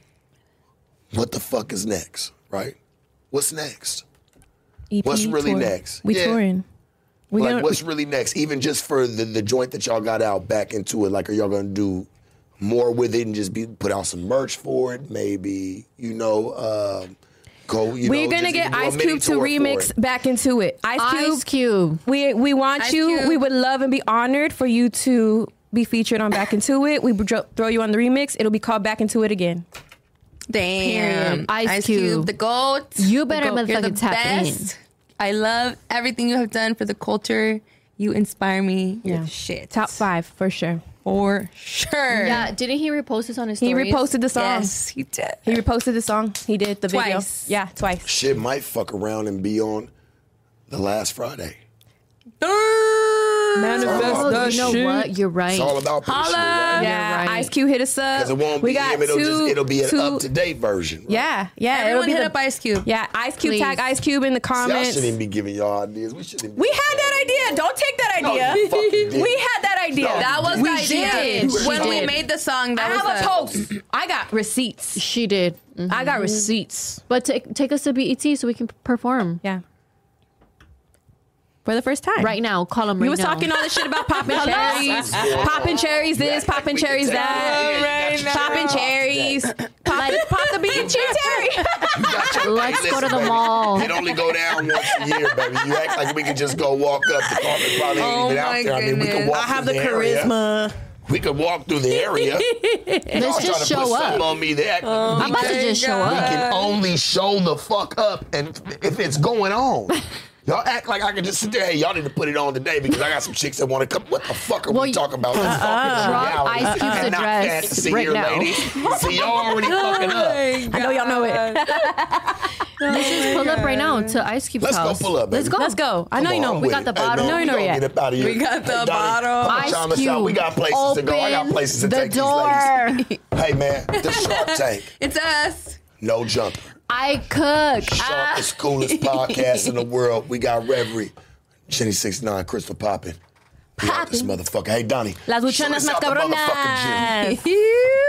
What the fuck is next, right? What's next? E P What's really tour. next? We Yeah. touring. We Like, gonna, what's really next? Even just for the, the joint that y'all got out back into it, like, are y'all gonna do more with it and just be put out some merch for it? Maybe, you know, um, go, you We're know, gonna just get even do a Ice mini Cube to tour for remix it. back into it. Ice Cube. Ice Cube. We we want Ice you. Cube. We would love and be honored for you to be featured on Back Into It. We would dro- throw you on the remix. It'll be called Back Into It again. Damn. Period. Ice Cube. the GOAT. You better The GOAT. You're the motherfucking tap best. I love everything you have done for the culture. You inspire me. You're Yeah. the shit. Top five for sure. For sure. Yeah, didn't he repost this on his He stories? reposted the song. Yes, he did. He reposted the song. He did the video. Twice. Yeah, twice. Shit might fuck around and be on the last Friday. Manifest Oh, the You know shit. what? You're right. It's all about pushing it, right? Yeah, You're right. Ice Cube hit us up. Because it won't we be got him. It'll, two, just, it'll be an two, up-to-date version. Right? Yeah, yeah. Everyone it'll be hit the, up Ice Cube. Yeah, Ice Cube Please. tag Ice Cube in the See, I comments. shouldn't even be giving y'all ideas. We shouldn't. Be We had that idea. Don't take that No, idea. you fucking did. We had that idea. No, That was We the idea. did. We When we did. made the song, I that was have a the post. I got receipts. She did. Mhm. I got receipts. But take take us to B E T so we can perform Yeah. For the first time. right now. Call him right We was now. talking all this shit about popping cherries, popping cherries this, popping cherries that, popping cherries, pop, pop the B E T cherry. Let's Hey, go to listen, the baby, mall. It only go down once a year, baby. You act like we could just go walk up. The carpet probably ain't Oh even out my there. I mean, we could goodness. walk I have through the area. charisma. We could walk through the area. Let's Y'all trying just to put show something up. on me that I'm about to just show we up. can only show the fuck up, and if it's going on. Y'all act like I can just sit there. Hey, y'all need to put it on today because I got some chicks that want to come. What the fuck are Well, we talking about? Let's uh-uh. fuck in Drop reality Ice Cube's and not address fantasy right here, now. ladies. See, y'all already fucking up. I know y'all know it. Let's just pull up right now to Ice Cube's Let's go house. pull up, Let's baby. go. Let's go. I know Come you on, know. I'm We with got it. the Hey, bottle. man, No, you know we gonna yet. Get up out of here. We got the Hey, Donnie, bottle. come on, Ice chime us out. We got places Cube, to go. I got open places to the take door. these ladies. Hey, man, the Shark Tank. It's us. No jumper. I cook. Sharpest, coolest podcast in the world. We got Reverie, Jenny sixty-nine, Crystal Poppin'. We got this motherfucker. Hey, Donnie. Las shoot buchonas us más out the motherfucking gym. cabronas.